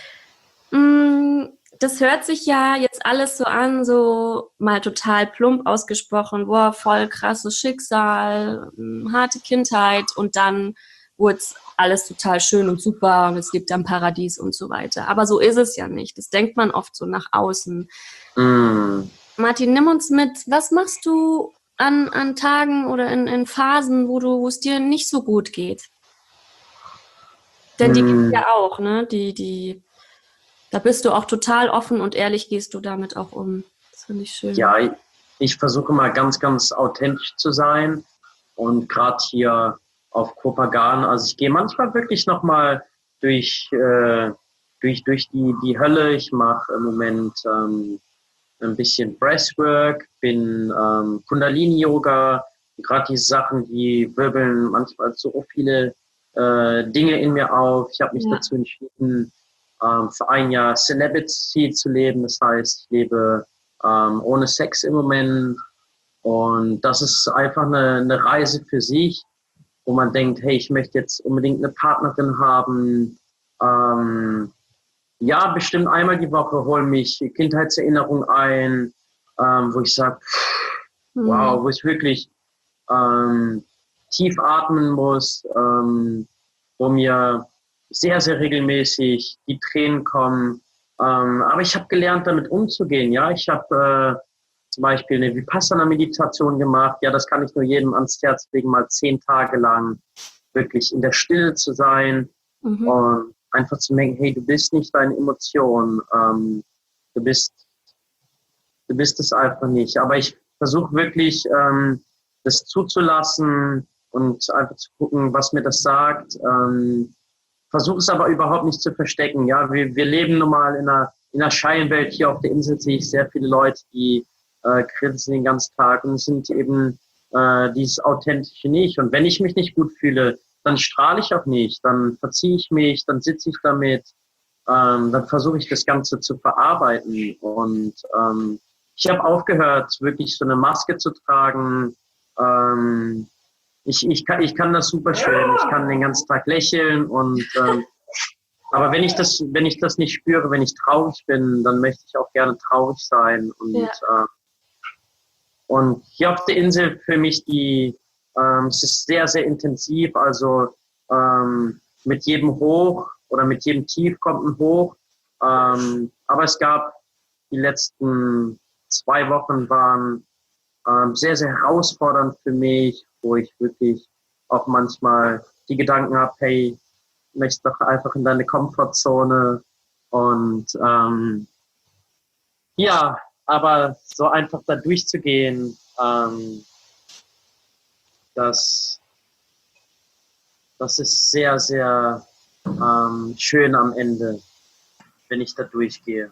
Das hört sich ja jetzt alles so an, so mal total plump ausgesprochen, boah, voll krasses Schicksal, harte Kindheit und dann wurde alles total schön und super und es lebt am Paradies und so weiter. Aber so ist es ja nicht. Das denkt man oft so nach außen. Mm. Martin, nimm uns mit. Was machst du an, an Tagen oder in, in Phasen, wo du, wo es dir nicht so gut geht? Denn die Mm. gibt ja auch, ne? Die, die, da bist du auch total offen und ehrlich gehst du damit auch um. Das finde ich schön. Ja, ich, ich versuche mal ganz, ganz authentisch zu sein und gerade hier auf Koh Phangan, also ich gehe manchmal wirklich nochmal durch, äh, durch, durch die, die Hölle. Ich mache im Moment ähm, ein bisschen Breathwork, bin ähm, Kundalini-Yoga, gerade die Sachen, die wirbeln manchmal so viele äh, Dinge in mir auf. Ich habe mich Ja. dazu entschieden, ähm, für ein Jahr Celibacy zu leben. Das heißt, ich lebe ähm, ohne Sex im Moment. Und das ist einfach eine, eine Reise für sich, wo man denkt, hey, ich möchte jetzt unbedingt eine Partnerin haben. Ähm, ja, bestimmt einmal die Woche holen mich Kindheitserinnerungen ein, ähm, wo ich sage, Mhm. wow, wo ich wirklich ähm, tief atmen muss, ähm, wo mir sehr, sehr regelmäßig die Tränen kommen. Ähm, aber ich habe gelernt, damit umzugehen. Ja, ich habe äh, zum Beispiel eine Vipassana-Meditation gemacht. Ja, das kann ich nur jedem ans Herz legen, mal zehn Tage lang wirklich in der Stille zu sein Mhm. und einfach zu merken, hey, du bist nicht deine Emotion. Ähm, du bist, du bist es einfach nicht. Aber ich versuche wirklich, ähm, das zuzulassen und einfach zu gucken, was mir das sagt. Ähm, versuche es aber überhaupt nicht zu verstecken. Ja, wir, wir leben nun mal in einer, in einer Scheinwelt. Hier auf der Insel sehe ich sehr viele Leute, die äh, grinsen den ganzen Tag und sind eben äh, dieses Authentische nicht. Und wenn ich mich nicht gut fühle, dann strahle ich auch nicht. Dann verziehe ich mich, dann sitze ich damit, ähm, dann versuche ich das Ganze zu verarbeiten. Und ähm, ich habe aufgehört, wirklich so eine Maske zu tragen. Ähm, ich, ich, kann, ich kann das super schön. Ich kann den ganzen Tag lächeln und ähm, aber wenn ich das, wenn ich das nicht spüre, wenn ich traurig bin, dann möchte ich auch gerne traurig sein. Und, Ja. äh, und hier auf der Insel für mich die, ähm, es ist sehr, sehr intensiv. Also ähm, mit jedem Hoch oder mit jedem Tief kommt ein Hoch. Ähm, aber es gab die letzten zwei Wochen waren ähm, sehr, sehr herausfordernd für mich, wo ich wirklich auch manchmal die Gedanken habe, hey, möchtest doch einfach in deine Komfortzone und ähm, ja, aber so einfach da durchzugehen, ähm, das, das ist sehr, sehr ähm, schön am Ende, wenn ich da durchgehe.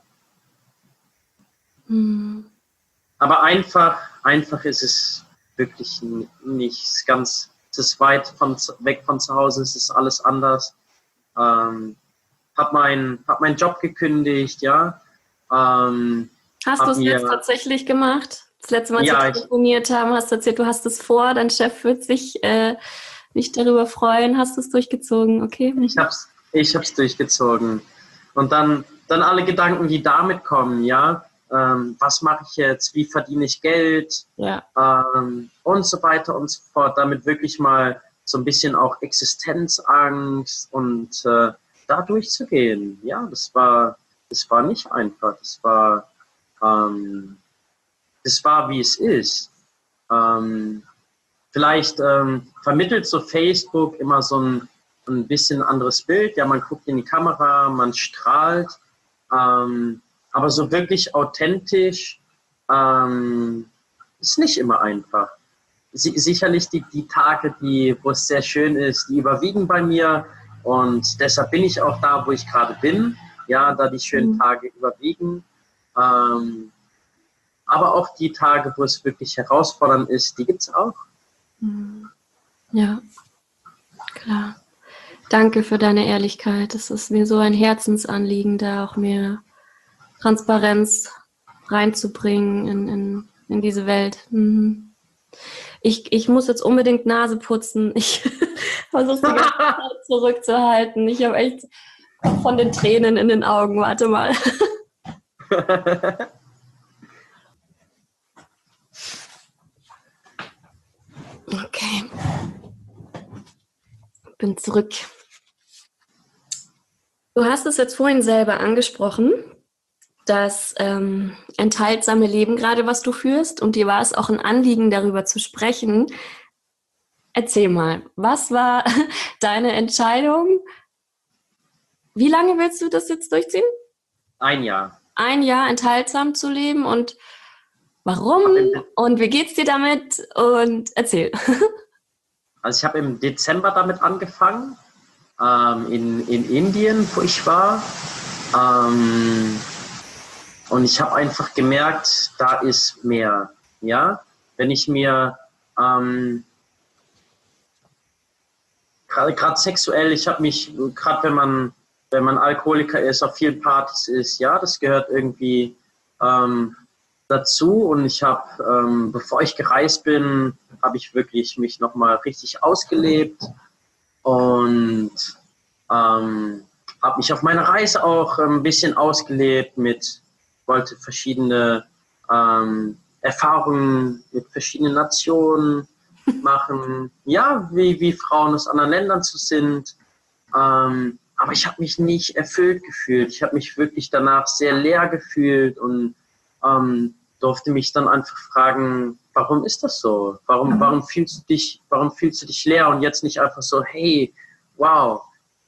Mhm. Aber einfach, einfach ist es wirklich nicht. Es ist ganz, es ist weit von, weg von zu Hause, es ist alles anders. Ähm, hab meinen hab meinen Job gekündigt, ja. Ähm, Hast du es jetzt tatsächlich gemacht? Das letzte Mal, als ja, wir telefoniert haben, hast du erzählt, du hast es vor, dein Chef wird sich äh, nicht darüber freuen. Hast du es durchgezogen? Okay. ich hab's, ich hab's durchgezogen. Und dann, dann alle Gedanken, die damit kommen, ja. Ähm, was mache ich jetzt? Wie verdiene ich Geld? Ja. Ähm, und so weiter und so fort. Damit wirklich mal so ein bisschen auch Existenzangst und äh, da durchzugehen. Ja, das war, das war nicht einfach. Das war, ähm, das war, wie es ist. Ähm, vielleicht ähm, vermittelt so Facebook immer so ein, ein bisschen anderes Bild. Ja, man guckt in die Kamera, man strahlt. Ähm, aber so wirklich authentisch ähm, ist nicht immer einfach. Si- sicherlich die, die Tage, die, wo es sehr schön ist, die überwiegen bei mir. Und deshalb bin ich auch da, wo ich gerade bin. Ja, da die schönen Mhm. Tage überwiegen. Ähm, aber auch die Tage, wo es wirklich herausfordernd ist, die gibt es auch. Ja, klar. Danke für deine Ehrlichkeit. Es ist mir so ein Herzensanliegen, da auch mehr Transparenz reinzubringen in, in, in diese Welt. Mhm. Ich, ich muss jetzt unbedingt Nase putzen. Ich versuche die ganze Zeit zurückzuhalten. Ich habe echt von den Tränen in den Augen. Warte mal. Okay. Bin zurück. Du hast es jetzt vorhin selber angesprochen, das ähm, enthaltsame Leben gerade, was du führst, und dir war es auch ein Anliegen, darüber zu sprechen. Erzähl mal, was war deine Entscheidung? Wie lange willst du das jetzt durchziehen? Ein Jahr. Ein Jahr enthaltsam zu leben, und warum? Und wie geht's dir damit? Und erzähl. Also ich habe im Dezember damit angefangen, ähm, in, in Indien, wo ich war. Ähm, und ich habe einfach gemerkt, da ist mehr. Ja, wenn ich mir ähm, gerade sexuell, ich habe mich, gerade wenn man wenn man Alkoholiker ist, auf vielen Partys ist, ja, das gehört irgendwie ähm, dazu. Und ich habe, ähm, bevor ich gereist bin, habe ich wirklich mich nochmal richtig ausgelebt und ähm, habe mich auf meiner Reise auch ein bisschen ausgelebt mit, wollte verschiedene ähm, Erfahrungen mit verschiedenen Nationen machen, ja, wie, wie Frauen aus anderen Ländern zu sind. Ähm, aber ich habe mich nicht erfüllt gefühlt. Ich habe mich wirklich danach sehr leer gefühlt und ähm, durfte mich dann einfach fragen, warum ist das so? Warum, warum fühlst du dich, warum fühlst du dich leer und jetzt nicht einfach so, hey, wow.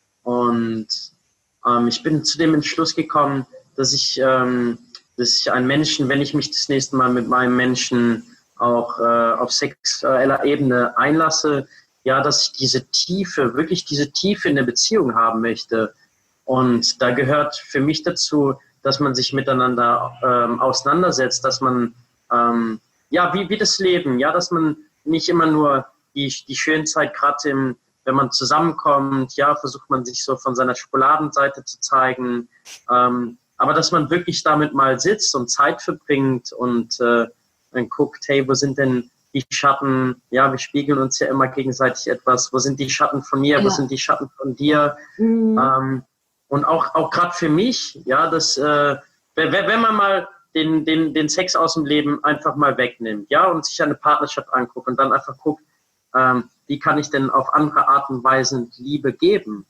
Und ähm, ich bin zu dem Entschluss gekommen, dass ich, ähm, dass ich einen Menschen, wenn ich mich das nächste Mal mit meinem Menschen auch äh, auf sexueller Ebene einlasse, ja, dass ich diese Tiefe, wirklich diese Tiefe in der Beziehung haben möchte. Und da gehört für mich dazu, dass man sich miteinander ähm, auseinandersetzt, dass man, ähm, ja, wie, wie das Leben, ja, dass man nicht immer nur die, die schöne Zeit, gerade im, wenn man zusammenkommt, ja, versucht man sich so von seiner Schokoladenseite zu zeigen, ähm, aber dass man wirklich damit mal sitzt und Zeit verbringt und äh, dann guckt, hey, wo sind denn die Schatten, ja, wir spiegeln uns ja immer gegenseitig etwas, wo sind die Schatten von mir, ja. Wo sind die Schatten von dir, mhm. ähm, und auch, auch gerade für mich, ja, dass, äh, wenn man mal den, den, den Sex aus dem Leben einfach mal wegnimmt, ja, und sich eine Partnerschaft anguckt und dann einfach guckt, ähm, wie kann ich denn auf andere Art und Weise Liebe geben?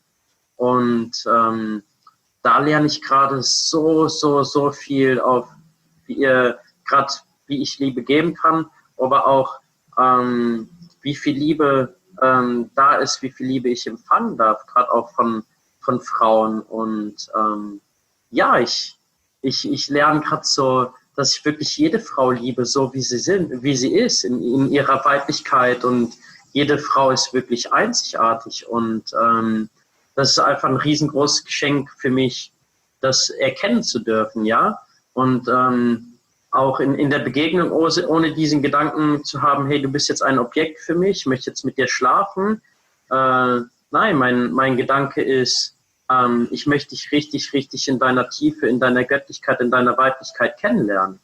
Und ähm, da lerne ich gerade so, so, so viel auf, wie ihr, gerade wie ich Liebe geben kann, aber auch ähm, wie viel Liebe ähm, da ist, wie viel Liebe ich empfangen darf, gerade auch von, von Frauen. Und ähm, ja, ich, ich, ich lerne gerade so, dass ich wirklich jede Frau liebe, so wie sie sind, wie sie ist, in, in ihrer Weiblichkeit. Und jede Frau ist wirklich einzigartig. Und ähm, das ist einfach ein riesengroßes Geschenk für mich, das erkennen zu dürfen, ja. Und ähm, auch in, in der Begegnung, ohne diesen Gedanken zu haben, hey, du bist jetzt ein Objekt für mich, ich möchte jetzt mit dir schlafen. Äh, nein, mein, mein Gedanke ist, ähm, ich möchte dich richtig, richtig in deiner Tiefe, in deiner Göttlichkeit, in deiner Weiblichkeit kennenlernen.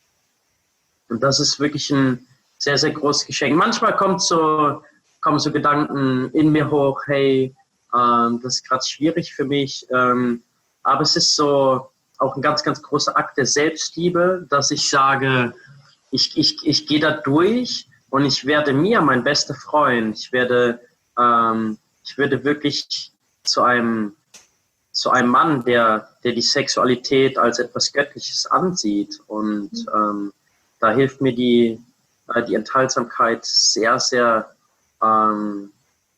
Und das ist wirklich ein sehr, sehr großes Geschenk. Manchmal kommt so, kommen so Gedanken in mir hoch, hey, ähm, das ist gerade schwierig für mich. Ähm, aber es ist so auch ein ganz, ganz großer Akt der Selbstliebe, dass ich sage, ich, ich, ich gehe da durch und ich werde mir mein bester Freund. Ich werde, ähm, ich werde wirklich zu einem, zu einem Mann, der, der die Sexualität als etwas Göttliches ansieht. Und ähm, da hilft mir die, äh, die Enthaltsamkeit sehr, sehr, ähm,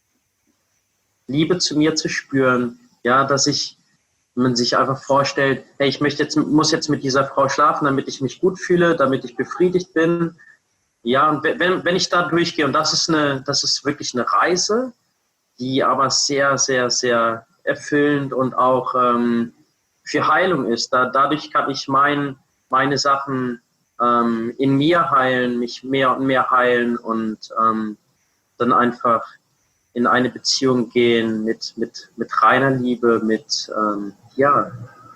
Liebe zu mir zu spüren. Ja, dass ich, wenn man sich einfach vorstellt, hey, ich möchte jetzt, muss jetzt mit dieser Frau schlafen, damit ich mich gut fühle, damit ich befriedigt bin. Ja, und wenn, wenn ich da durchgehe, und das ist eine, das ist wirklich eine Reise, die aber sehr, sehr, sehr erfüllend und auch ähm, für Heilung ist. Da, dadurch kann ich mein, meine Sachen ähm, in mir heilen, mich mehr und mehr heilen und ähm, dann einfach in eine Beziehung gehen mit, mit, mit reiner Liebe, mit, ähm, ja,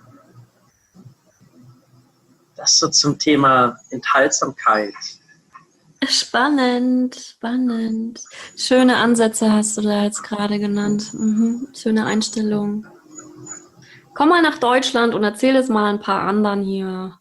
das so zum Thema Enthaltsamkeit. Spannend, spannend. Schöne Ansätze hast du da jetzt gerade genannt. Mhm, schöne Einstellung. Komm mal nach Deutschland und erzähl es mal ein paar anderen hier.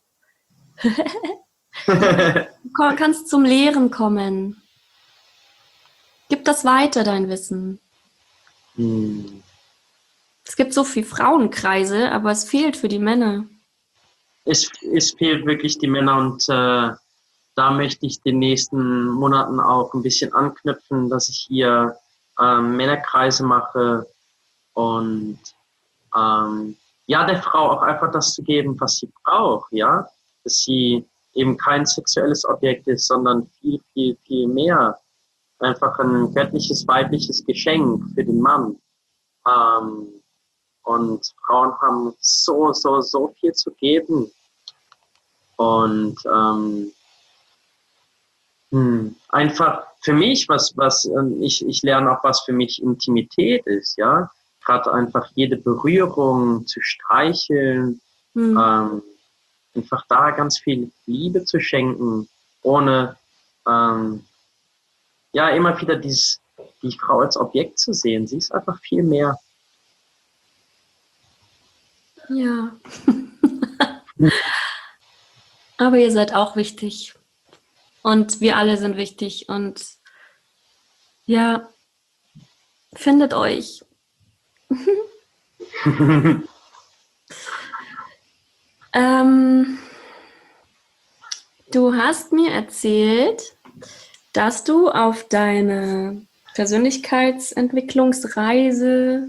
Du kannst zum Lehren kommen. Gib das weiter, dein Wissen. Hm. Es gibt so viele Frauenkreise, aber es fehlt für die Männer. Es, es fehlt wirklich die Männer und äh, da möchte ich den nächsten Monaten auch ein bisschen anknüpfen, dass ich hier ähm, Männerkreise mache und ähm, ja, der Frau auch einfach das zu geben, was sie braucht, ja, dass sie eben kein sexuelles Objekt ist, sondern viel, viel, viel mehr. Einfach ein göttliches, weibliches Geschenk für den Mann. Ähm, und Frauen haben so, so, so viel zu geben. Und ähm, hm, einfach für mich, was, was ich, ich lerne auch, was für mich Intimität ist, ja. gerade einfach jede Berührung zu streicheln, mhm. ähm, einfach da ganz viel Liebe zu schenken, ohne ähm, ja immer wieder dieses, die Frau als Objekt zu sehen. Sie ist einfach viel mehr. Ja. Aber ihr seid auch wichtig. Und wir alle sind wichtig. Und ja, findet euch. ähm, du hast mir erzählt, dass du auf deine Persönlichkeitsentwicklungsreise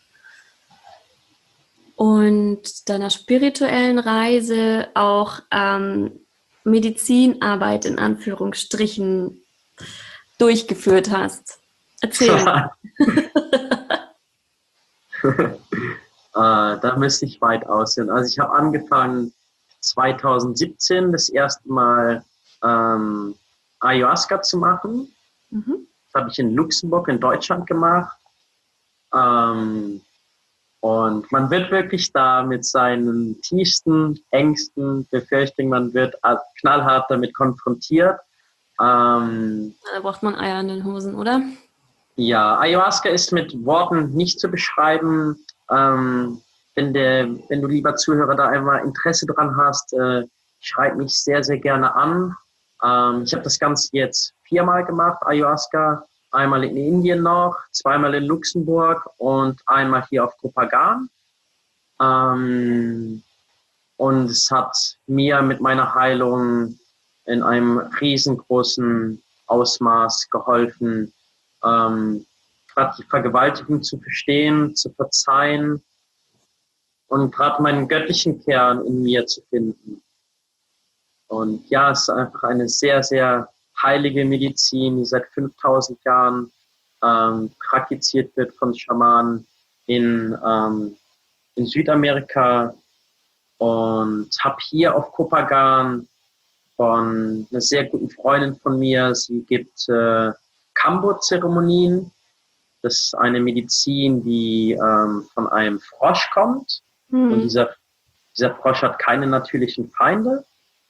und deiner spirituellen Reise auch ähm, Medizinarbeit in Anführungsstrichen durchgeführt hast. Erzähl. äh, da müsste ich weit aussehen. Also ich habe angefangen zwanzig siebzehn das erste Mal ähm, Ayahuasca zu machen. Mhm. Das habe ich in Luxemburg in Deutschland gemacht. Ähm, Und man wird wirklich da mit seinen tiefsten Ängsten, Befürchtungen, man wird knallhart damit konfrontiert. Ähm, da braucht man Eier in den Hosen, oder? Ja, Ayahuasca ist mit Worten nicht zu beschreiben. Ähm, wenn, der, wenn du, lieber Zuhörer, da einmal Interesse dran hast, äh, schreib mich sehr, sehr gerne an. Ähm, ich habe das Ganze jetzt viermal gemacht, Ayahuasca. Einmal in Indien noch, zweimal in Luxemburg und einmal hier auf Kopagan. Ähm, und es hat mir mit meiner Heilung in einem riesengroßen Ausmaß geholfen, ähm, gerade die Vergewaltigung zu verstehen, zu verzeihen und gerade meinen göttlichen Kern in mir zu finden. Und ja, es ist einfach eine sehr, sehr heilige Medizin, die seit fünftausend Jahren ähm, praktiziert wird von Schamanen in, ähm, in Südamerika. Und habe hier auf Kopagan von einer sehr guten Freundin von mir, sie gibt äh, Kambo-Zeremonien. Das ist eine Medizin, die ähm, von einem Frosch kommt. Mhm. Und dieser, dieser Frosch hat keine natürlichen Feinde.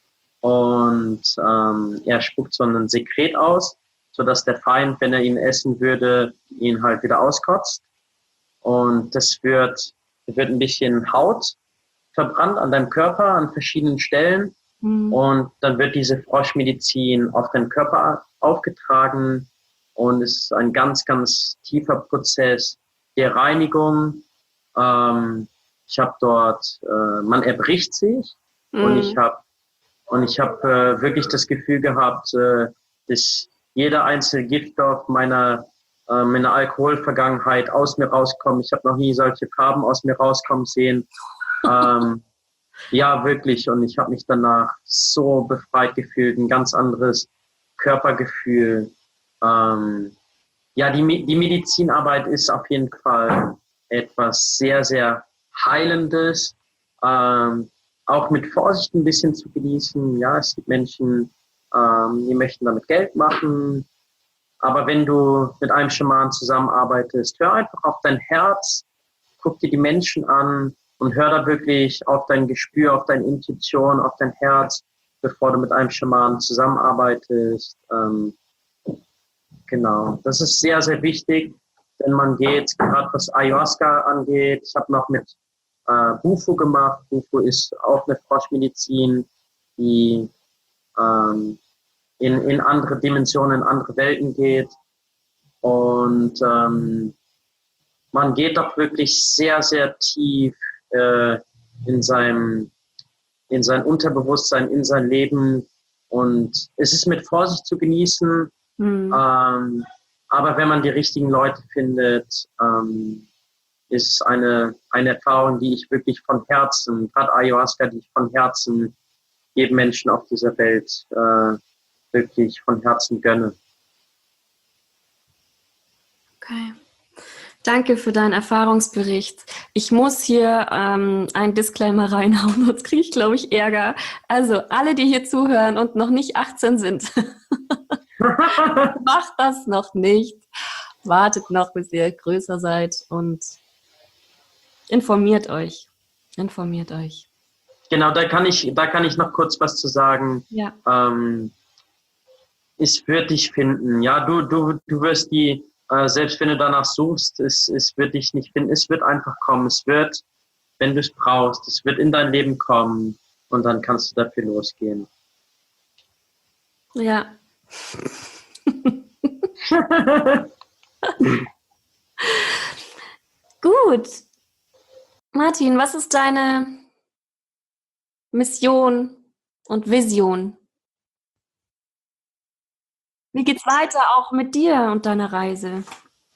Und ähm, er spuckt so ein Sekret aus, sodass der Feind, wenn er ihn essen würde, ihn halt wieder auskotzt. Und das wird, wird ein bisschen Haut verbrannt an deinem Körper, an verschiedenen Stellen. Mhm. Und dann wird diese Froschmedizin auf deinen Körper aufgetragen. Und es ist ein ganz, ganz tiefer Prozess der Reinigung. Ähm, ich habe dort, äh, man erbricht sich. Mhm. Und ich habe Und ich habe äh, wirklich das Gefühl gehabt, äh, dass jeder einzelne Giftstoff meiner, äh, meiner Alkoholvergangenheit aus mir rauskommt. Ich habe noch nie solche Farben aus mir rauskommen sehen. Ähm, ja, wirklich. Und ich habe mich danach so befreit gefühlt, ein ganz anderes Körpergefühl. Ähm, ja, die, die Medizinarbeit ist auf jeden Fall etwas sehr, sehr Heilendes. Ähm, auch mit Vorsicht ein bisschen zu genießen. Ja, es gibt Menschen, ähm, die möchten damit Geld machen. Aber wenn du mit einem Schaman zusammenarbeitest, hör einfach auf dein Herz, guck dir die Menschen an und hör da wirklich auf dein Gespür, auf deine Intuition, auf dein Herz, bevor du mit einem Schaman zusammenarbeitest. Ähm, genau, das ist sehr, sehr wichtig, denn man geht, gerade was Ayahuasca angeht, ich habe noch mit Uh, Bufo gemacht. Bufo ist auch eine Froschmedizin, die ähm, in, in andere Dimensionen, in andere Welten geht. Und ähm, man geht doch wirklich sehr, sehr tief äh, in, seinem, in sein Unterbewusstsein, in sein Leben. Und es ist mit Vorsicht zu genießen. Mhm. Ähm, aber wenn man die richtigen Leute findet, ähm, ist eine, eine Erfahrung, die ich wirklich von Herzen, gerade Ayahuasca, die ich von Herzen jedem Menschen auf dieser Welt äh, wirklich von Herzen gönne. Okay. Danke für deinen Erfahrungsbericht. Ich muss hier ähm, einen Disclaimer reinhauen, sonst kriege ich, glaube ich, Ärger. Also alle, die hier zuhören und noch nicht achtzehn sind, macht das noch nicht. Wartet noch, bis ihr größer seid und Informiert euch. Informiert euch. Genau, da kann ich, da kann ich noch kurz was zu sagen. Ja. Ähm, es wird dich finden. Ja, du, du, du wirst die, äh, selbst wenn du danach suchst, es, es wird dich nicht finden. Es wird einfach kommen. Es wird, wenn du es brauchst, es wird in dein Leben kommen und dann kannst du dafür losgehen. Ja. Gut. Martin, was ist deine Mission und Vision? Wie geht's weiter auch mit dir und deiner Reise?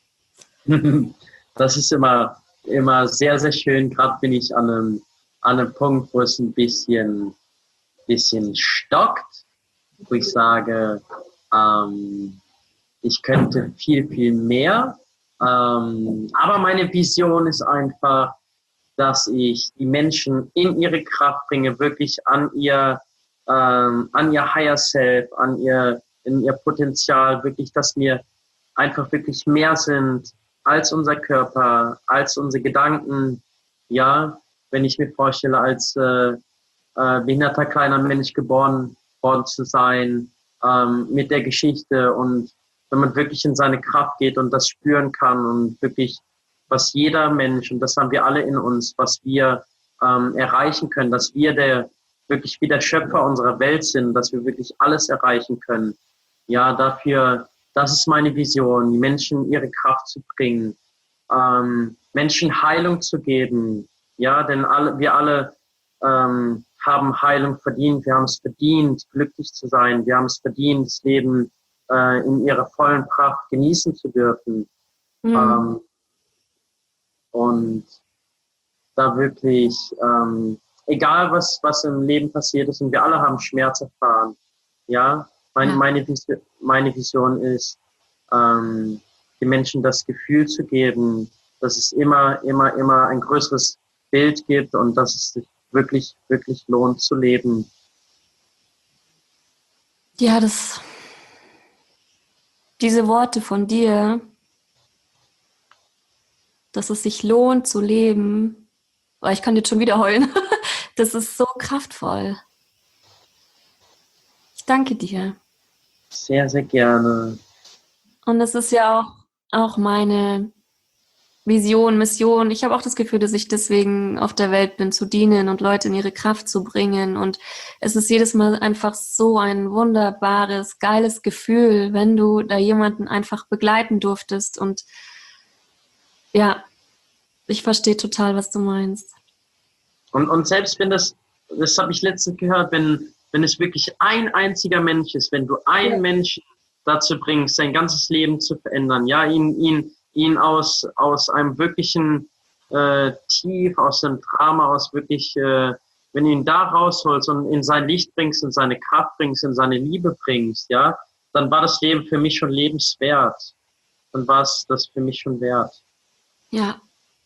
Das ist immer, immer sehr, sehr schön. Gerade bin ich an einem, an einem Punkt, wo es ein bisschen, bisschen stockt, wo ich sage, ähm, ich könnte viel, viel mehr. Ähm, aber meine Vision ist einfach, dass ich die Menschen in ihre Kraft bringe, wirklich an ihr, ähm, an ihr Higher Self, an ihr, in ihr Potenzial, wirklich, dass wir einfach wirklich mehr sind als unser Körper, als unsere Gedanken. Ja, wenn ich mir vorstelle, als äh, äh, behinderter kleiner Mensch geboren worden zu sein, ähm, mit der Geschichte, und wenn man wirklich in seine Kraft geht und das spüren kann und wirklich, was jeder Mensch, und das haben wir alle in uns, was wir ähm, erreichen können, dass wir der wirklich wie der Schöpfer unserer Welt sind, dass wir wirklich alles erreichen können. Ja, dafür, das ist meine Vision, die Menschen in ihre Kraft zu bringen, ähm, Menschen Heilung zu geben. Ja, denn alle, wir alle ähm, haben Heilung verdient. Wir haben es verdient, glücklich zu sein. Wir haben es verdient, das Leben äh, in ihrer vollen Pracht genießen zu dürfen. Mhm. Ähm, und da wirklich, ähm, egal was, was im Leben passiert ist, und wir alle haben Schmerz erfahren. Ja, meine, ja. meine, Vision, meine Vision ist, ähm, den Menschen das Gefühl zu geben, dass es immer, immer, immer ein größeres Bild gibt und dass es sich wirklich, wirklich lohnt zu leben. Ja, das, diese Worte von dir, dass es sich lohnt zu leben, oh, ich kann jetzt schon wieder heulen, das ist so kraftvoll. Ich danke dir. Sehr, sehr gerne. Und es ist ja auch, auch meine Vision, Mission. Ich habe auch das Gefühl, dass ich deswegen auf der Welt bin, zu dienen und Leute in ihre Kraft zu bringen. Und es ist jedes Mal einfach so ein wunderbares, geiles Gefühl, wenn du da jemanden einfach begleiten durftest. Und ja, ich verstehe total, was du meinst. Und, und selbst wenn das, das habe ich letztens gehört, wenn, wenn es wirklich ein einziger Mensch ist, wenn du einen ja. Menschen dazu bringst, sein ganzes Leben zu verändern, ja, ihn, ihn, ihn aus, aus einem wirklichen äh, Tief, aus dem Drama, aus wirklich, äh, wenn du ihn da rausholst und in sein Licht bringst, in seine Kraft bringst, in seine Liebe bringst, ja, dann war das Leben für mich schon lebenswert. Dann war es das für mich schon wert. Ja.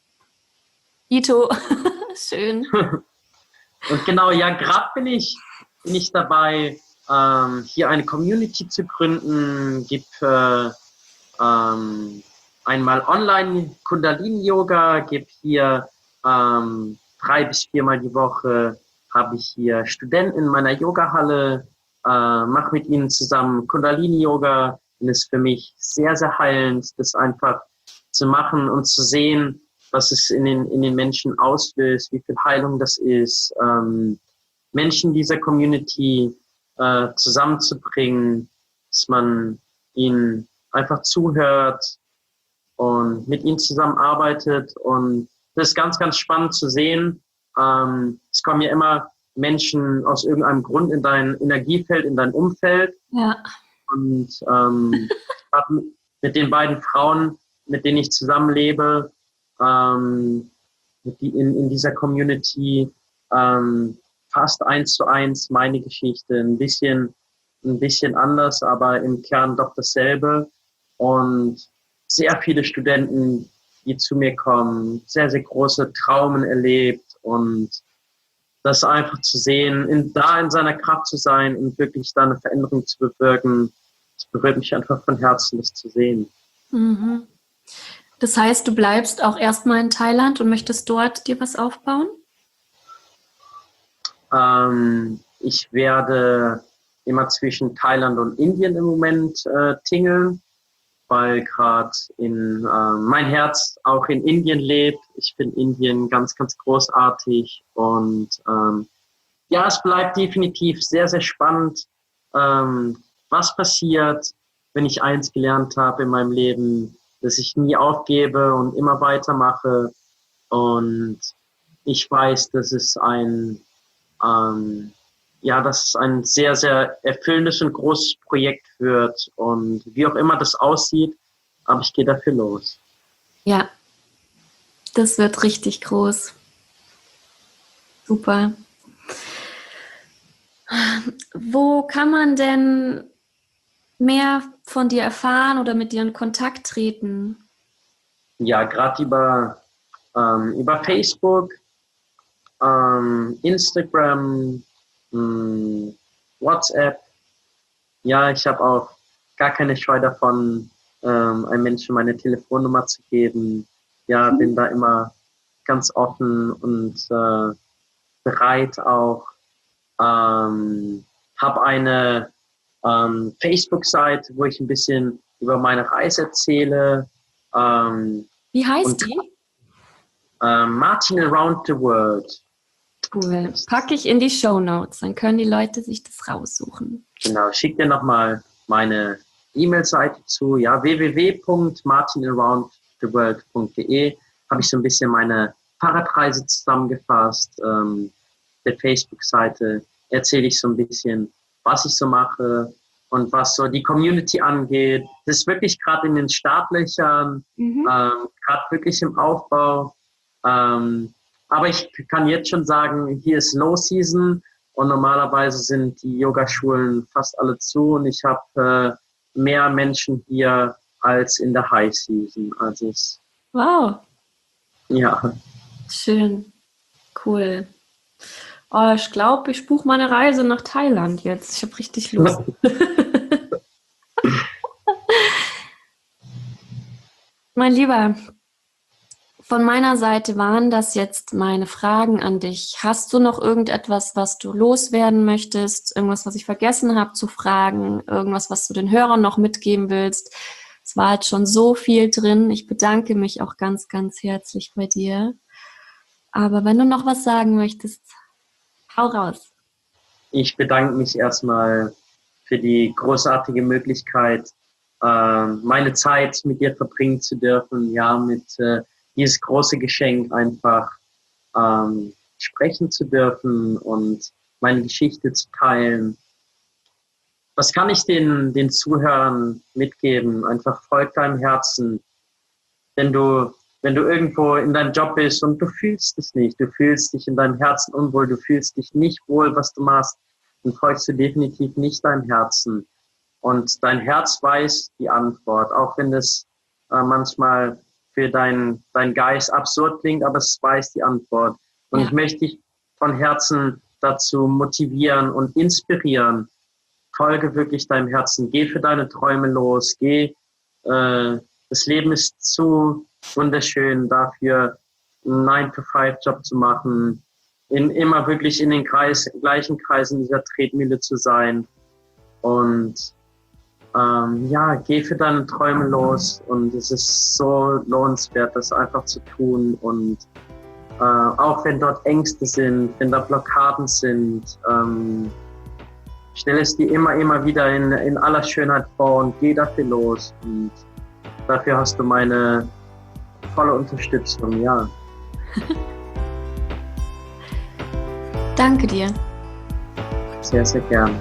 Ito, schön. Und genau, ja, gerade bin ich, bin ich dabei, ähm, hier eine Community zu gründen, gibt äh, ähm, einmal online Kundalini-Yoga, gibt hier ähm, drei bis viermal die Woche, habe ich hier Studenten in meiner Yogahalle, äh, mache mit ihnen zusammen Kundalini-Yoga, und ist für mich sehr, sehr heilend, das einfach zu machen und zu sehen, was es in den, in den Menschen auslöst, wie viel Heilung das ist, ähm, Menschen dieser Community äh, zusammenzubringen, dass man ihnen einfach zuhört und mit ihnen zusammenarbeitet. Und das ist ganz, ganz spannend zu sehen. Ähm, es kommen ja immer Menschen aus irgendeinem Grund in dein Energiefeld, in dein Umfeld. Ja. Und ähm, mit den beiden Frauen, mit denen ich zusammenlebe, ähm, die in, in dieser Community, ähm, fast eins zu eins meine Geschichte, ein bisschen, ein bisschen anders, aber im Kern doch dasselbe. Und sehr viele Studenten, die zu mir kommen, sehr, sehr große Traumen erlebt, und das einfach zu sehen, in, da in seiner Kraft zu sein und wirklich da eine Veränderung zu bewirken, das berührt mich einfach von Herzen, das zu sehen. Mhm. Das heißt, du bleibst auch erstmal in Thailand und möchtest dort dir was aufbauen? Ähm, ich werde immer zwischen Thailand und Indien im Moment äh, tingeln, weil gerade in äh, mein Herz auch in Indien lebt. Ich finde Indien ganz, ganz großartig und ähm, ja, es bleibt definitiv sehr, sehr spannend, ähm, was passiert, wenn ich eins gelernt habe in meinem Leben, dass ich nie aufgebe und immer weitermache. Und ich weiß, dass es ein, ähm, ja, dass es ein sehr, sehr erfüllendes und großes Projekt wird. Und wie auch immer das aussieht, aber ich gehe dafür los. Ja, das wird richtig groß. Super. Wo kann man denn mehr von dir erfahren oder mit dir in Kontakt treten? Ja, gerade über, ähm, über Facebook, ähm, Instagram, mh, WhatsApp. Ja, ich habe auch gar keine Scheu davon, ähm, einem Menschen meine Telefonnummer zu geben. Ja, mhm. bin da immer ganz offen und äh, bereit auch. Ähm, habe eine ähm, Facebook-Seite, wo ich ein bisschen über meine Reise erzähle. Ähm, Wie heißt die? Ähm, Martin Around the World. Cool. Packe ich in die Shownotes, dann können die Leute sich das raussuchen. Genau, schick dir nochmal meine E-Mail-Seite zu, ja, w w w punkt martin around the world punkt d e. Habe ich so ein bisschen meine Fahrradreise zusammengefasst. Ähm, der Facebook-Seite erzähle ich so ein bisschen, was ich so mache und was so die Community angeht. Das ist wirklich gerade in den Startlöchern, mhm. ähm, gerade wirklich im Aufbau. Ähm, aber ich kann jetzt schon sagen, hier ist Low Season und normalerweise sind die Yogaschulen fast alle zu und ich habe äh, mehr Menschen hier als in der High Season. Also es, wow. Ja. Schön. Cool. Oh, ich glaube, ich buche meine Reise nach Thailand jetzt. Ich habe richtig Lust. Mein Lieber, von meiner Seite waren das jetzt meine Fragen an dich. Hast du noch irgendetwas, was du loswerden möchtest? Irgendwas, was ich vergessen habe zu fragen? Irgendwas, was du den Hörern noch mitgeben willst? Es war jetzt schon so viel drin. Ich bedanke mich auch ganz, ganz herzlich bei dir. Aber wenn du noch was sagen möchtest, hau raus. Ich bedanke mich erstmal für die großartige Möglichkeit, meine Zeit mit dir verbringen zu dürfen, ja, mit äh, dieses große Geschenk einfach ähm, sprechen zu dürfen und meine Geschichte zu teilen. Was kann ich den, den Zuhörern mitgeben? Einfach folg deinem Herzen. Wenn du, wenn du irgendwo in deinem Job bist und du fühlst es nicht, du fühlst dich in deinem Herzen unwohl, du fühlst dich nicht wohl, was du machst, dann folgst du definitiv nicht deinem Herzen. Und dein Herz weiß die Antwort, auch wenn das äh, manchmal für deinen dein Geist absurd klingt, aber es weiß die Antwort. Und ja. Ich möchte dich von Herzen dazu motivieren und inspirieren. Folge wirklich deinem Herzen, geh für deine Träume los, geh. Äh, das Leben ist zu wunderschön dafür, einen nine to five Job zu machen, in, immer wirklich in den Kreis, gleichen Kreisen dieser Tretmühle zu sein. Und Ähm, ja, geh für deine Träume los und es ist so lohnenswert, das einfach zu tun und äh, auch wenn dort Ängste sind, wenn da Blockaden sind, ähm, stell es dir immer, immer wieder in, in aller Schönheit vor und geh dafür los und dafür hast du meine volle Unterstützung, ja. Danke dir. Sehr, sehr gern.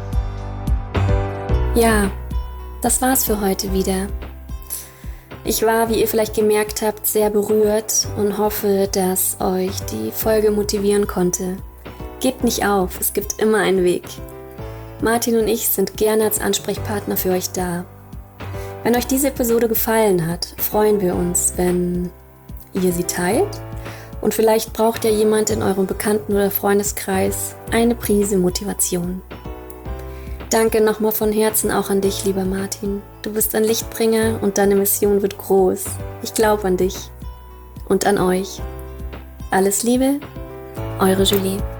Ja. Das war's für heute wieder. Ich war, wie ihr vielleicht gemerkt habt, sehr berührt und hoffe, dass euch die Folge motivieren konnte. Gebt nicht auf, es gibt immer einen Weg. Martin und ich sind gerne als Ansprechpartner für euch da. Wenn euch diese Episode gefallen hat, freuen wir uns, wenn ihr sie teilt und vielleicht braucht ja jemand in eurem Bekannten- oder Freundeskreis eine Prise Motivation. Danke nochmal von Herzen auch an dich, lieber Martin. Du bist ein Lichtbringer und deine Mission wird groß. Ich glaube an dich und an euch. Alles Liebe, eure Julie.